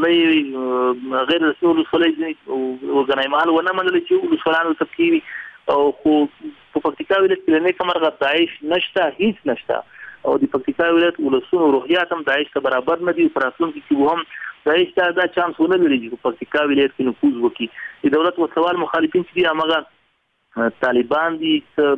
ولسوالۍ غیر رسمي ولسوالۍ او غنایمال ونه منل چې ولسوالانو تفکیری او خو په پکتیکا ولایت کې نه کمرغه داعش نشته هیڅ نشته او د پکتیکا ولایت ولسونو روحیات هم داعش ته برابر نه دي پراسون کې هم داعش ته دا چانس ونه لري چې پکتیکا ولایت کې نفوذ وکړي د دولت او سوال مخالفین چې هغه طالبان دي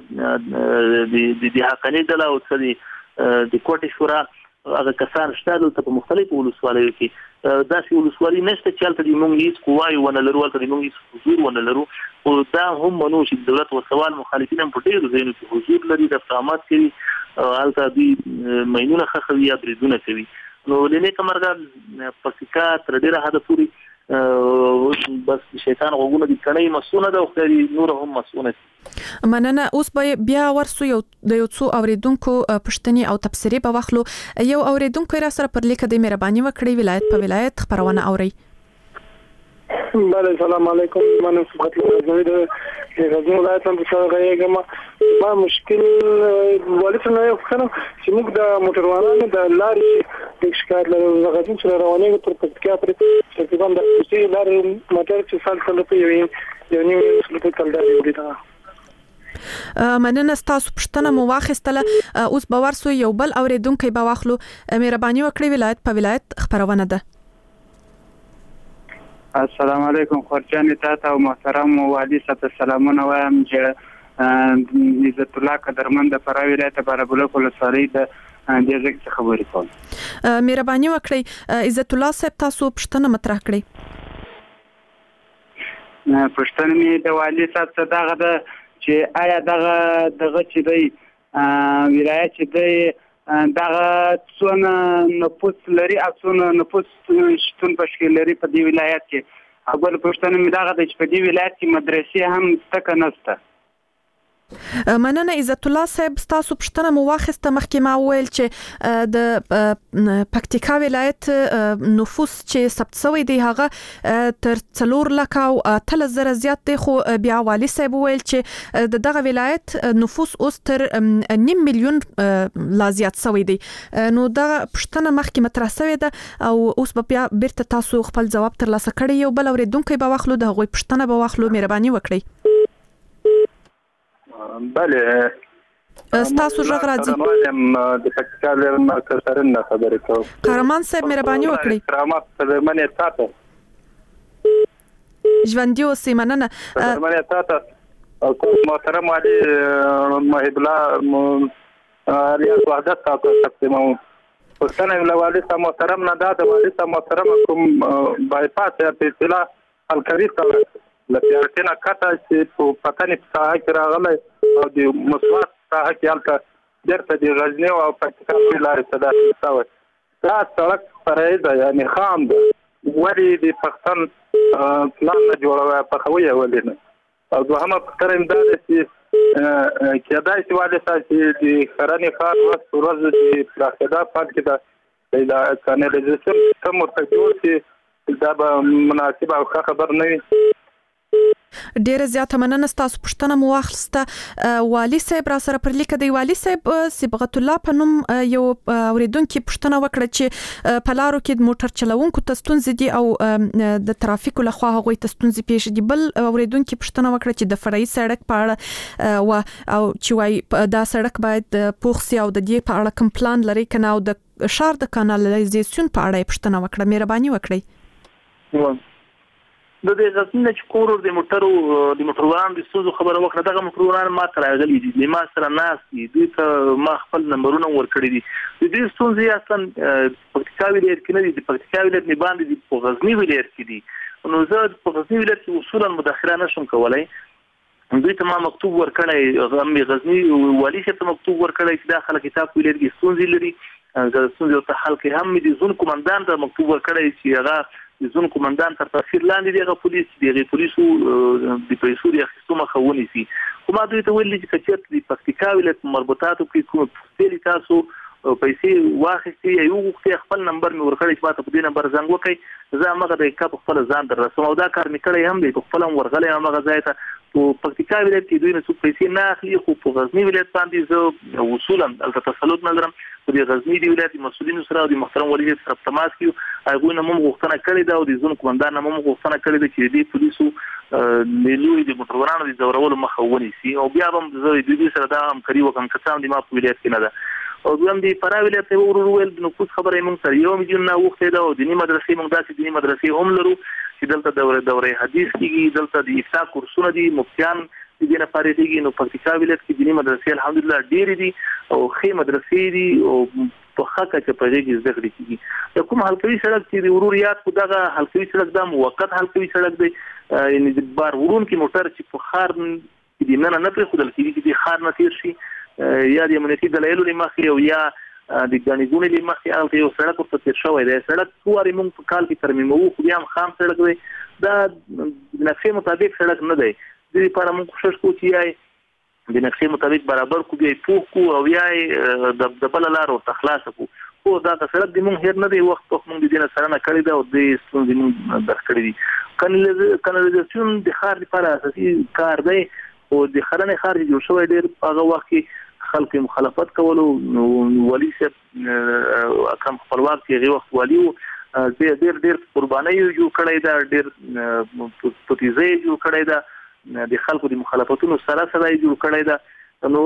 د د حقاني ډله او د کوټې شورا هغه کسان شته د په مختلفو ولسوالیو کې داسې ولسوالي نشته چې هلته د موږ هیڅ قواوې ونه لرو هلته د موږ هیڅ حضور ونه لرو خو دا هم منو چې د دولت او سوال مخالفین هم په ډېرو ځایونو کې حضور لري د اقدامات کوي هلته دوی مینونه ښخوي یا بریدونه کوي نو له نیکه مرګه پکتیکا تر ډېره حده پورې بس شیطان غوږونه دي کڼۍ مسونه ده او خدای نور هم مسونه دي مننه اوس به بیا ورسو یو د یو څو اوریدونکو پښتني او تبصري په واخلو یو اوریدونکو را سره پر لیکه د مهرباني وکړي ولایت په ولایت خبرونه اوري بله السلام علیکم من صبحت الزوید غزنی ولایت هم بسر غیگم ما مشکل والد نه یو کنه چې موږ د موټروانانو د لارې د شکایت لرو غزنی چې روانې تر پکتیا پرې تقریبا د کوڅې لارې موټر چې سال کله په یو یو نیو سلطه کلداري وړي دا مننه تاسو پښتنه مو واخیستله اوس به ورسو یو بل اوریدونکو به واخلو مهرباني وکړئ ولایت په ولایت خبرونه ده السلام علیکم خورجان تاسو او محترم والي صاحب سلامونه وایم چې عزت الله قدرمن د فرا ولایت بارابلو ولسوالۍ د دې ځکه خبرې کوم مهرباني وکړئ عزت الله صاحب تاسو پښتنه مطرح کړئ پښتنه می د والي صاحب څخه دغه د چې آیا دغه دغه چې دی ولایت چې دی دغه څونه نفوس لري او څونه نفوس شتون پشکل لري په دې ولایت کې اول پښتنه می دغه د په دې ولایت کې مدرسې هم ستکه نشته مننه عزت الله صاحب تاسو پښتنه مو واخسته مخکې ما ویل چې د پکتیکا ولایت نفوس چې ثبت شوی دی هغه تر څلور لک او تل زره زیات دی خو بیا والي صاحب ویل چې د دغه ولایت نفوس اوس تر نیم میلیون لا زیات شوی دی نو دا پښتنه مخکې مطرح شوی ده او اوس بیا بیرته تاسو خپل جواب ترلاسه کړی یو بل اوریدونکو به واخلو د هغوی پښتنه به واخلو مهرباني وکړئ بله ستاسو ژغ راځي د پکتیکا ولایت مرکز سرن خبرې کوم قهرمان صاحب مهرباني وکړئ کرامات سلمانه تاسو ژوندۍ اوسئ مننه سلمانه تاسو او محترم علي محب الله ریاض وحدت تاسو تقسیمو پښتنه ولایت صاحب محترم نه دا د والي صاحب محترم کوم بایپاس یا په اصطلاح الکری سره لپاره کاته چې په پاتنې په ساحه کې راغلی او د مسواک ساحه کې هلته بیرته د غزني او پکتیکا لارې ته داخل شوی دا سړک فرعي ده یعنې خام ده ولې د پښتون پلان نه جوړوي پخوي ولې نه او دوهمه پوښتنه هم دا ده چې کېدای شي والي صاحب چې د کرنې کار ورځ په ورځ د پراخېدا په حال کې د د کانالیزاسیون سیستم ورته جوړ شي دا به مناسب او ښه خبر نه وي. ډیره زیاته مننه ستاسو پوښتنه مو واخیسته. والي صاحب را سره پر لیکه دی والي صاحب صبغت الله په نوم یو اوریدونکو پوښتنه وکړه چې په لارو کې د موټر چلوونکو ته ستونزې دي او د ترافیکو لخوا هغوی ته ستونزې پیښ دي. بل اوریدونکو پوښتنه وکړه چې د فرعي سړک په اړه و او چې وايي دا سړک باید پوخ سي او د دې په اړه کوم پلان لري کنه او د شار د کانالیزاسیون په اړه پوښتنه وکړه. مهرباني وکړئ. د دې غوښتنه چې کورور د موټرو د موټروان د ستونزو خبره وکړه. دغه موټروان ما تر راغلي دي ما سره ناس دي دوی ته ما خپل نمبرونه ورکړي دي. د دې ستونزې اصلا پکتیکا ولایت کې نه دي د پکتیکا ولایت نه باندې دي په غزنی ولایت کې دي. نو زه په غزنی ولایت کې اصولا مداخله نشم کولای. دوی ته ما مکتوب ورکړی غمي غزنی والي ته مکتوب ورکړی چې داخله کتاب ولایت کې ستونزې لري د ستونزې ته حل کې هم دي. ځون کمانډان ته مکتوب ورکړی چې هغه د زون کمانډان تر تاثیر لاندې دغه پولیس دغه پولیسو د پیسو د اخیستو مخه ونیسي. خو ما دوی ته ویل چې کچېت د پکتیکا ولایت مربوطاتو کې کوم څه تاسو پیسې واخیستي یو وخت خپل نمبر مې ورکړی چې تاسو په دې نمبر زنګ وکړئ زه هغه د کاپ خپل ځان در رسوم او دا کار مې کړی هم دی خپل ورغلې هغه ځای ته په پکتیکا ولایت کې دوی نه څه پیسې نه اخلي. خو په غزنی ولایت باندې زه اصولا البته تسلط نه لرم. د غزنی دی ولایت مسؤلینو سره د محترم والي سره تماس کیو هغه نه موږ غوښتنه کړې ده او د زون کمانډان نه موږ غوښتنه کړې ده چې د پولیسو نیلوی د موټرونو د زورولو مخه ونیسي او بیا هم زه د دې سره دا همکاري وکم کڅام د ما په ولایت کې نه ده. او دویم دی فرا ولایت ته ورول د نفوس خبره موږ سره یو میلیون نه وخته ده او د نیمه مدرسې موږ داسې د نیمه مدرسې هم لرو چې دلته دوره دوره حدیث کیږي دلته د افتا کورسونه دي مفتیان د دې نه فارغيږي. نو پکتیکا ولایت کې د نیمه مدرسې الحمدلله ډېرې دي او خې مدرسې دي او په حقه چې په دې کې زده کړې کیږي. کوم حلقوي سړک چې د وروريات کو دغه حلقوي سړک د موقت حلقوي سړک دی یعنی د بار ورون کې موټر چې په خار کې د نه نه پر خودل کېږي چې خار نه تیر شي یا د امنیتي دلایلو لمخې او یا د ګانګونې لمخې هغه یو سړک په تیر شوی دی. سړک پورې موږ په کال کې ترمیمو خو بیا هم خام سړک دی دا د نقشې مطابق سړک نه دی. د دې لپاره موږ کوشش کوو چې یای د نقشې مطابق برابر کو بیا پوښ کو او یای د بل لار او تخلاص کو. خو دا سړک د موږ هر نه دی وخت په موږ د دې سره نه کړی دا او د ستونزې موږ درکړی دي. کانالیزاسیون د ښار لپاره اساسي کار دی او د خرنې ښار جوړ شوی ډېر هغه وخت کې خلک مخالفت کولو. نو والي صاحب اکرم خپلواک چې هغه وخت والي ډېر ډېر ډېر قرباني جوړ کړی دا ډېر پوتیزي جوړ کړی دا د خلکو د مخالفتونو سره سره جوړ کړی دا. نو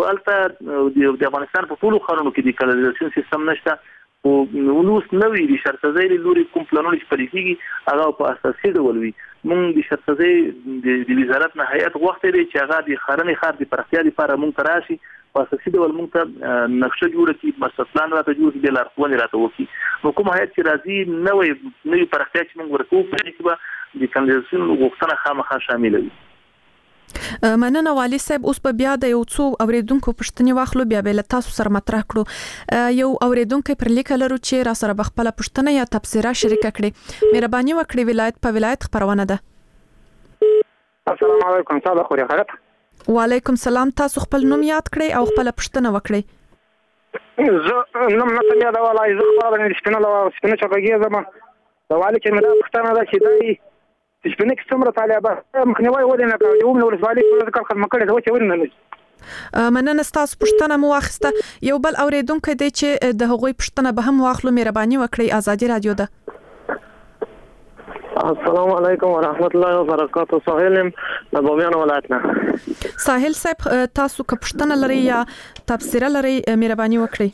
البته د افغانستان په ټولو ښارونو کې د کانالیزاسیون سیستم نشته او نو نوې د شرطزای لوري کوم پلانونه چې پلي کیږي هغه په اساسي ډول وي. موږ د شرطزای د وزارت نه هیئت غوښتي دي چې هغه د خرنې ښار د پرختیا لپاره موږ ته راشي په اساسي ډول موږ ته نقشه جوړه کړي ماستر پلان راته جوړ کړي د لارښوونې راته وکړي. نو کوم هیئت چې راځي نوې نوې پرختیا چې موږ ورکوو په دې کې د کانالیزاسیون غوښتنه خامخا شامل وي. مننه والي صاحب. اوس په بیا د یو څو اوریدونکو پوښتنې واخلو بیا به له تاسو سره مطرح کړو. یو اوریدونکو پر لیک لرو چې را سره بخپله پوښتنه یا تبصره شریک کړي. مهرباني وکړئ ولایت په ولایت خبرونه ده. السلام علیکم تاسو خو خیرت. وعلیکم السلام. تاسو خپل نوم یاد کړئ او خپل پوښتنه وکړئ. زه نوم نه سم یادولای زه خو باندې سپینه لا سپینه چاپګي زما د والي چې مې پوښتنه ده چې دای سپینه کې څومره طالبه مخنیوي ولې نه کوي یو نو ولسوالي په کار خدمت کړي دا چې ورنه مننه ستاسو پوښتنه مو واخیسته. یو بل اوریدونکو دی چې د هغوی پوښتنه به هم واخلو. مهرباني وکړئ ازادي رادیو ده. السلام علیکم ورحمت الله وبرکاته. ساحل د بامیان ولایت نه. ساحل صاحب تاسو که پوښتنه لرئ یا تبصره لرئ مهرباني وکړئ.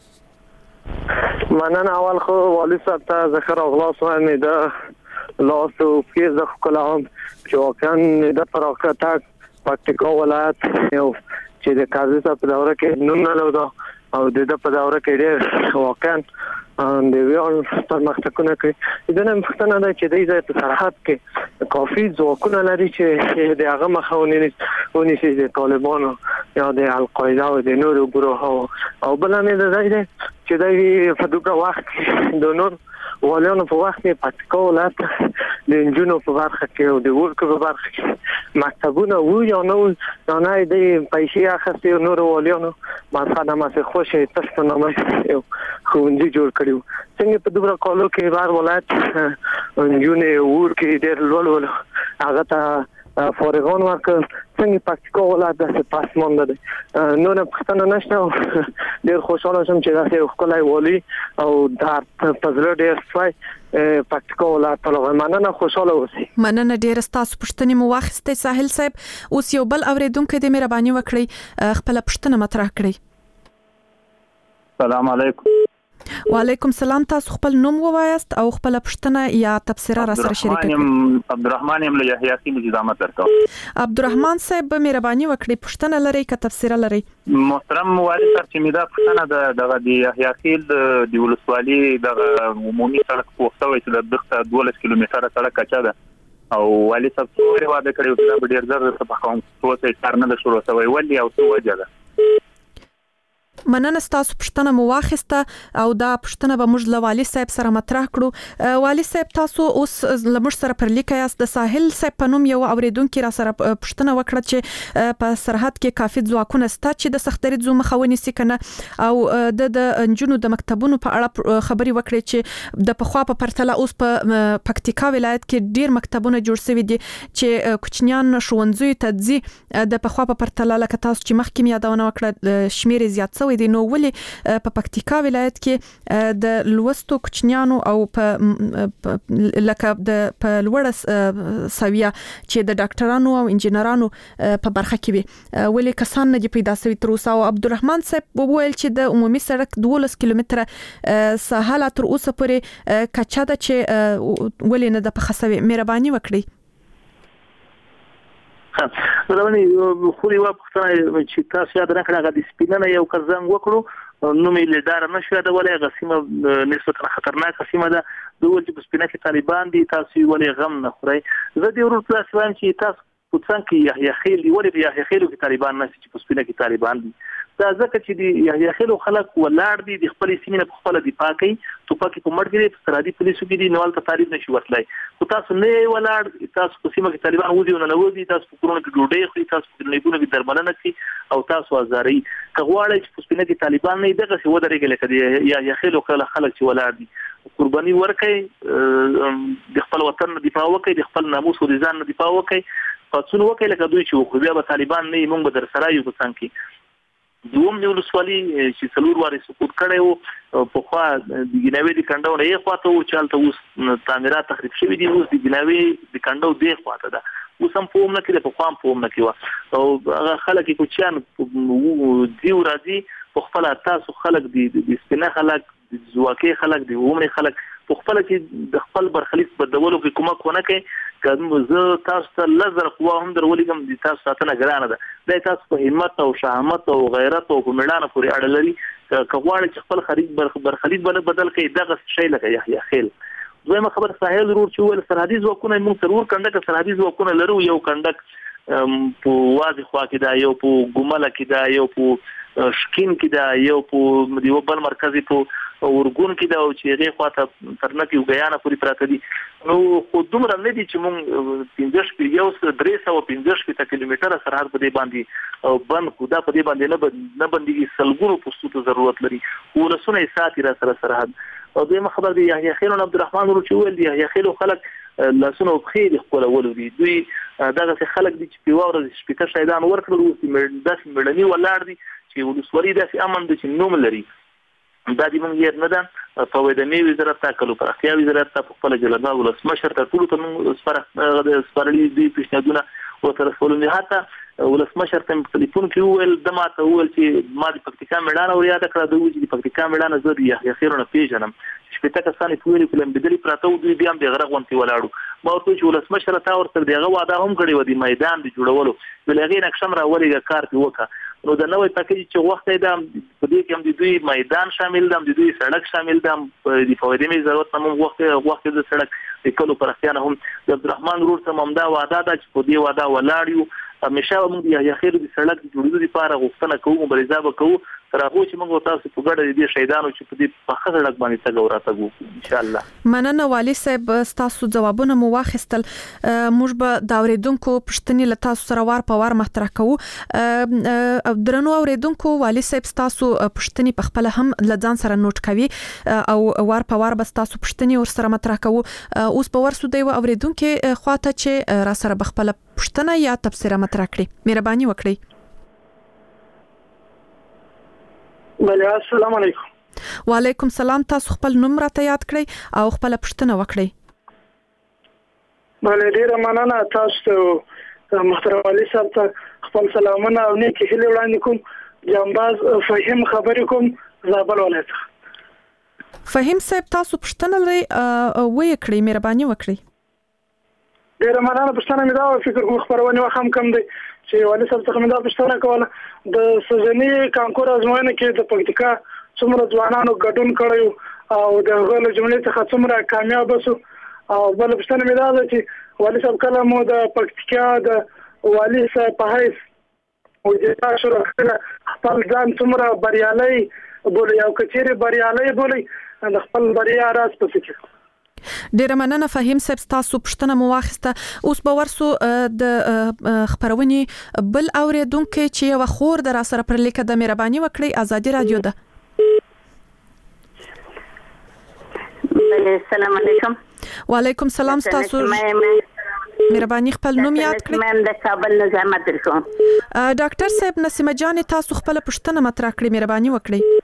مننه. اول خو والي صاحب ته ذکر او خلاص وایم دا لاسو کې زه کوم چې واقعا د پراخه پکتیکا ولایت یو چې د قاضي صاحب په دوره کې نوم نه لرو او د په دوره کې ډېر واقعا د ویل پرمختګونه کوي. دا نه مختنه ده چې د دې سرحد کې کافي ځواکونه لري چې د هغه مخاونین ونیسي د طالبانو یا د القاعده او د نورو ګروهونو او بل نه ده چې د په دغه وخت د نور والیانو په وخت کې پکتیکا ولایت د انجونو په برخه کې او د ورکو په برخه کې مکتبونه و یا نو یا نه د پیسې اخستې نور ولیانو ما خدمه سه خوشې تاسو نامه یو خوندې جوړ کړیو څنګه په دوبره کالو کې بار ولایت یونه ور کې ډېر لول ول هغه ته فارغان ورکړ څنګه پکتیکا ولایت د پاسمان ده نو نه پښتنه نشته ډېر خوشاله شم چې داسې خپلای والی او د پزړه ډېر سوای پکتیکا ولایت ته مننه خوشاله اوسئ. مننه ډېر ستاسو پوښتنې مو واخیستې ساحل صاحب. اوس یو بل اورېدونکی دې مهرباني وکړئ خپل پوښتنه مطرح کړئ. سلام علیکم. وعلیکم سلام. تاسو خپل نوم ووایاست او خپل پوښتنه یا تبصره را سره شریک کړئ. عبدالرحمن یم له یحیی خیل نظامت درکوم. عبدالرحمن صاحب مهرباني وکړئ پوښتنه لرئ که تبصره لرئ؟ محترم والي صاحب چې مې دا پوښتنه د دغه د یحیی خیل د ولسوالي دغه عمومي سړک پوښتنه وایي چې د دغه دولس کیلومتره سړک کچا ده او والي صاحب څو وعده کړی چې دا ډیر زر څه په کوم څه کار نه شروع شوی ولې او څه وجه ده. مننه ستاسو پوښتنه مو واخیسته او دا پوښتنه به موږ له والي صاحب سره مطرح کړو. والي صاحب تاسو اوس له موږ سره پر لیک یاست. د ساحل صاحب په نوم یو اوریدونکي را سره پوښتنه وکړه چې په سرحد کې کافي ځواکونه شته چې د سخت دریځو مخه ونیسي کنه او د د نجونو د مکتبونو په اړه خبري وکړي چې د پخوا په پرتله اوس په پکتیکا ولایت کې ډیر مکتبونه جوړ شوي دي چې کوچنیان ښوونځیو ته ځي د پخوا په پرتله لکه تاسو چې مخکې یادونه وکړه شمیر زیات شوی دی. نو ولې په پکتیکا ولایت کې د لوستو کوچنیانو او په لکه د په لوړه سویه چې د ډاکټرانو او انجینرانو په برخه کې وي ولې کسان نه پیدا شوي تر اوسه؟ او عبدالرحمن صاحب وویل چې د عمومي سړک دولس کیلومتره ساحل تر اوسه پورې کچا ده چې ولې نه د پخه شوی. مهرباني وکړئ. ولونی خو یو پښتنه چې تاسو یاد راکړه غو د سپیننه یو کزنګ وکړو نو مې لیدار نشو دا ولې غسیمه نسبتا خطرناک قسمه ده دوی چې سپینه کې طالبان دي تاسو ولې غم نه خورئ. زه دې ورته تاسو چې تاسو په څنګه کې یحیی خیل دی ولې یحیی خیل کې طالبان نه چې په سپینه کې طالبان دي دا ځکه چې دی یحیی خیل خلک ولاړ دي د خپل سیمې په خپل دفاع کوي توپکې په مرګري په سرحدي پولیسو کې دي نوال ته تعریف نشي ورتلای خو تاسو نه ولاړ تاسو په سیمه کې طالبان وځي او نه وځي تاسو په کورونه کې ډوډۍ خوري تاسو په نیګونو کې درملنه کوي او تاسو ازاري کغواړي چې په سپینه کې طالبان نه دغه څه ودرېږي لکه دی یحیی خیل خلک چې ولاړ دي قرباني ورکړي د خپل وطن دفاع وکړي د خپل ناموس او د ځان دفاع وکړي پاتون وکړي لکه دوی چې خو بیا به طالبان نه موږ به در سره یو څنګه دوم د ولسوالي چې څلور واري سقوط کړي او په خوا د ګناوي د کندو نه خواته او چالت اوس تعمیرات تخریب شوی دي اوس د ګناوي د کندو دی خواته ده اوس هم په موږ کې په خوا په موږ کې و او هغه خلک کوچیان دی ورځي په خپل تاسو خلک دي د سپینه خلک د زواکي خلک دي عمر خلک په خپل کې د خپل برخلیک بدلولو کې کومه کونه کوي کوم زه تاسو ته لزر قوا هم درولګم د تاسو ساتنه ګرانه ده د تاسو په همت او شهامت او غیرت او مړانه پورې اړه لري کغواړي چې خپل خرید برخلیک بدل کړي دغه شی لکه یحیی خیل. زما خبر ساحل ضرور چې ول سرحدي ځواکونه موږ ضرور کنده سرحدي ځواکونه لرو یو کندک په واځي خوا کې دا یو په ګمله کې دا یو په شکین کې دا یو په دیو بل مرکزي په ورګون کې دا چې هغه خواته ترنکي وګیانه پوری پراته دي نو خو دومره نه دي چې مونږ پنځه شپږ یو درې سوه پنځه شپږ کیلومتره سرحد په دې باندې او بند خدا په دې باندې نه نه بنديږي سلګونو پوسټو ته ضرورت لري ورسونه ساتي را سره سرحد او دې خبر دی یحیی خیل او عبدالرحمن ورو چې ول دی یحیی خیل خلک لاسونه خیر خپل ولودي دوی دغه خلک دي چې په واره شپږ شهیدان ورکړل او داسې مړنی ولاړ دي چې ولسوالي داسې امن دي چې نوم لري دا دې مونږ یې نه ده په وداني وزارت ته کلو پر اختیار وزارت ته خپل جلګه ولسمشر ته ټول ته موږ سپاره سپارلي دي پیشنهادونه او تر څو نه هاته ولسمشر ته په ټلیفون کې وویل د ماته وویل چې ما د پکتیکا مېړانه او یاد کړه د وځي د پکتیکا مېړانه زه د یحیی خیرونه پیژنم شپته کسان په ویلي کلم بدلی پراته دوی بیا هم د غره غونتی ولاړو ما ورته چې ولسمشر ته ورته دغه وعده هم کړی و د میدان د جوړولو ولغې نقشم را ورېګه کار دی وکړه نو د نوې پکیج چې وخت دی په دې کې هم د دوی میدان شامل دي د دوی سړک شامل دي د فوایدې ضرورت هم وخت وخت د سړک د کلو پر اختیار هم د عبدالرحمن رور سم هم دا وعده ده چې په دې وعده ولاړ یو همیشه موږ یحیی خیر د سړک جوړولو لپاره غوښتنه کوو مبارزه وکړو تر هغه چې موږ تاسو په ګډه دي شهیدانو چې په دې په خطر لګ باندې تګ ورته وو ان شاء الله. مننه والي صاحب تاسو جوابونه مو واخیستل. موږ به د اوریدونکو پښتني له تاسو سره وار په وار مطرح کوو. درنو اوریدونکو والي صاحب تاسو پښتني په خپل هم لځان سره نوٹ کوي او وار په وار به تاسو پښتني ور سره مطرح کوو. اوس په ورسو دی اوریدونکو خواته چې را سره بخپل پښتنه یا تفسیر مطرح کړي مهرباني وکړئ. بله السلام علیکم. وعلیکم سلام. تاسو خپل نوم راته یاد کړئ او خپل پښتنه وکړئ. بله ډیره مننه تاسو محترم علي صاحب ته خپل سلامونه او نیکی هیلې وړاندې کوم. جنباز فهیم خبرې کوم زابل ولایت. فهیم صاحب تاسو پښتنه لري وې کړئ مهرباني وکړئ. ډیره مننه. پښتنه مې دا فکر کوم خبرونه وخم کم دی چې والي صاحب څخه مې دا پښتنه کوله د سزنی کانکور ازموینه کې د پکتیکا څومره ځوانانو ګډون کړی او د غل جملې څخه څومره کامیاب شو او بل پښتنه مې دا چې والي صاحب کله مو د پکتیکا د والي صاحب په حیث او د تاسو سره خپل ځان څومره بریالي بولی او کچېره بریالي بولی د خپل بریا راز په فکر. ډیره مننه فهیم صاحب تاسو پښتنه مو واخیسته. اوس به ورسو د خبرونې بل اوریدونکو چې یو خور در سره پر لیکه د مهرباني وکړئ ازادي رادیو ده. السلام علیکم. وعلیکم سلام. تاسو مهرباني خپل نوم یاد کړئ. من د کابل نظام درکوم. ډاکټر صاحب نسیمه جان تاسو خپل پښتنه مطرح کړئ مهرباني وکړئ.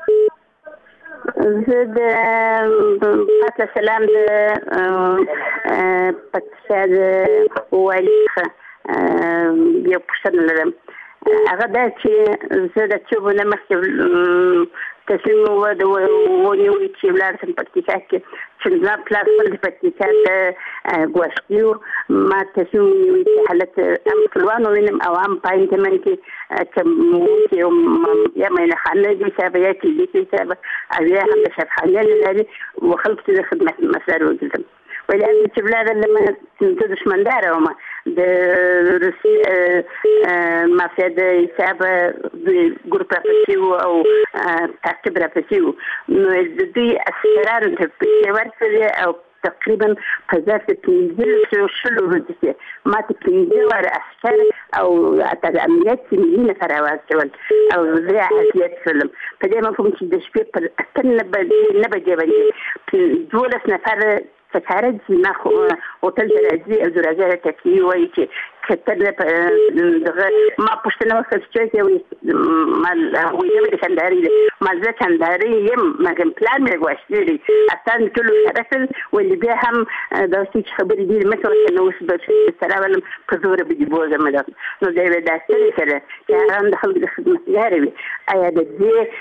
زه د پاتله سلام د پکتیا د والي څخه یو پوښتنه لرم. هغه دا چې زه د څو نه مخکې تصمیم و د ونیوي چې ولاړ سم پکتیکا کې چې زما پلار خپل د پکتیکا ته ګوښتي و ما تصمیم ونیوي چې حالت هم خپلوان ووینم او هم په انتمن کې چې یا مینه خانه دي صاحب یا چې دي صاحب او یا هم د شفخانه لري وخلق ته د خدمت مسار وګرځم. ولې چې ولاړ لما د دشمندار وم د روسي مافیا د حساب د ګروپ راپسیو او تعقیب راپسیو نو د دې اسرار ته په ورته او تقریبا په ځکه چې د شلو ورځې ما ته پنځه واره عسكر او د امنیت سیمې سره واچول او زه حسیت شلم. په دې مفهوم چې د شپې پر اتن نه بجې نه بجې باندې دولس نفر سکاره چې ما خو هوټل ته راځي او درازه ته وایي چې کتل دغه ما پښتنه وکړه چې وایي ما وایي د کندهاري ما زه کندهاري یم مګر پلان مې غوښتي اتان ټول شرفل ولې بیا هم دا چې خبرې دي مکه نو اوس به سره ولم په زور به بوزه مده نو دا به داسې سره چې هغه د خلکو د خدمت لري ایا د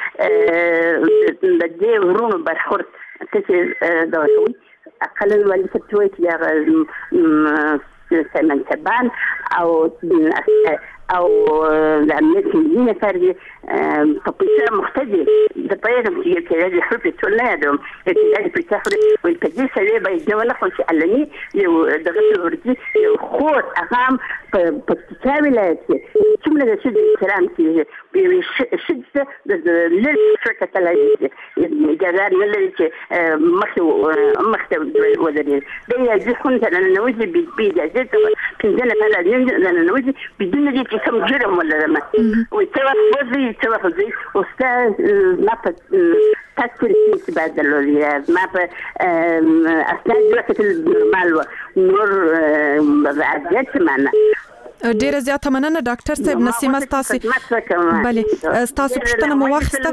دې د دې ورونو برخورد څه دا شوی اقل الوالي ستوي يا سمن تبان او او الامنيات المدينه فرد تطبيق مختلف ده بيرم في كذا حب تولادهم التجاري في السفر والتجهيز اللي بيجوا لهم في علني دغت الوردي خوت اقام بتساوي ثم ده شد الكلام في بشد للشركه التي جزائر اللي مخي مخي وزير ده يجيهم انا نوجي بيجازات كنزنا فعلا انا نوجي بدون دي كم جرم ولا لما ويتوقف وزي يتوقف زي أستاذ ما تكفل في بعد الوليات ما ب أثناء الوقت النورمال نور عادات معنا. ډیره زیاته مننه ډاکټر صاحب نسیمه تاسو بله تاسو پښتنه مو واخیسته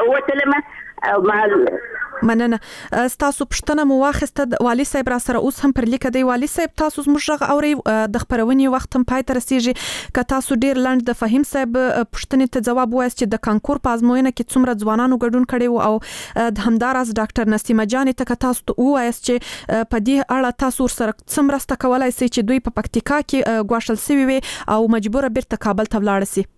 مننه تاسو پښتنه مو واخیسته والي صاحب را سره اوس هم پر لیکه دی والي صاحب تاسو زموږ غږ اوري د خبرونې وخت هم پای ته رسیږي که تاسو ډیر لاند د فهیم صاحب پښتنې ته جواب وایست چې د کانکور په ازموینه کې څومره ځوانانو ګډون کړي وو او د همداراز ډاکټر نسیمه جان ته تاسو وایست چې په دې اړه تاسو سره څومره ست کولای شئ چې دوی په پکتیکا کې ګواښل شوی وي او مجبور بیرته کابل ته ولاړ شي.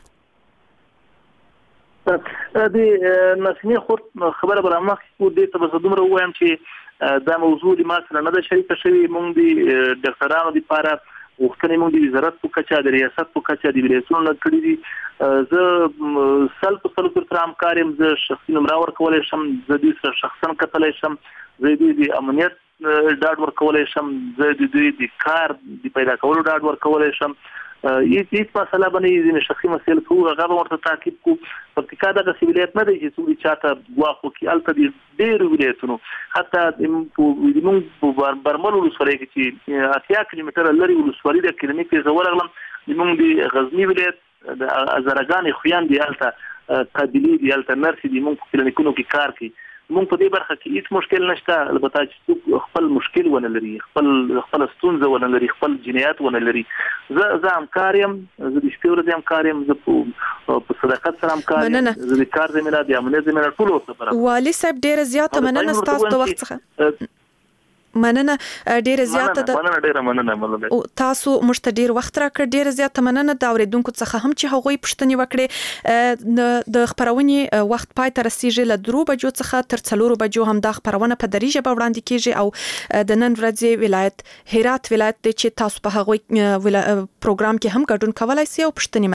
د نسنی خو خبره برامه کو دې ته به دومره وایم چې دا موضوع د ما سره نه ده شریک شوی مونږ د ډاکټرانو لپاره وختنې موږ د وزارت په کچه د ریاست په کچه د ولایتونو نه کړی دي. زه سل په سل سره همکار یم، زه شخصي نمره ورکولی شم، زه دوی سره شخصا کتلی شم، زه دوی د امنیت ډاډ ورکولی شم، زه د دوی د کار د پیدا کولو ډاډ ورکولی شم. هیڅ هیڅ مسله باندې ځینې شخصي مسایل خو هغه به ورته تعقیب کو. پکتیکا دغسې ولایت نه دی چې څوک چاته ګواښ وکړي. هلته د ډېرو ولایتونو حتی زموږ په برمل ولسوالۍ کې چې اتیا کیلومتره لرې ولسوالي ده، کلینیک ته زه ورغلم، زموږ د غزني ولایت د هزارګانې خویندې هلته قابلې دي، هلته نرسې دي، موږ په کلینیکونو کې کار کوي. موږ په دې برخه کې هیڅ مشکل نشته، البته چې څوک خپل مشکل ونه لري، خپل خپل ستونزه ونه لري، خپل جنایت ونه لري. زه زه همکار یم، زه د شپې ورځې همکار یم، زه په صداقت سره همکار یم، زه د کار زمینه د امنیت زمینه ټول ورته برابر. والي صاحب ډېره زیاته مننه ستاسو د وخت څخه. مننه ډیره زیاته ده. مننه ډیره مننه مننه او تاسو مشته ډیر وخت راکړ، ډیره زیاته مننه دا اوریدونکو څخه هم چې هغوی پښتني وکړي. د خبرونې وخت پای ته رسیږي، له درو بجو څخه تر څلورو بجو هم دا خبرونه په دري ژبه وړاندې کیږي او د نن ورځې ولایت هرات ولایت چې تاسو په هغوی پروګرام کې هم ګډون کولای شئ او پښتني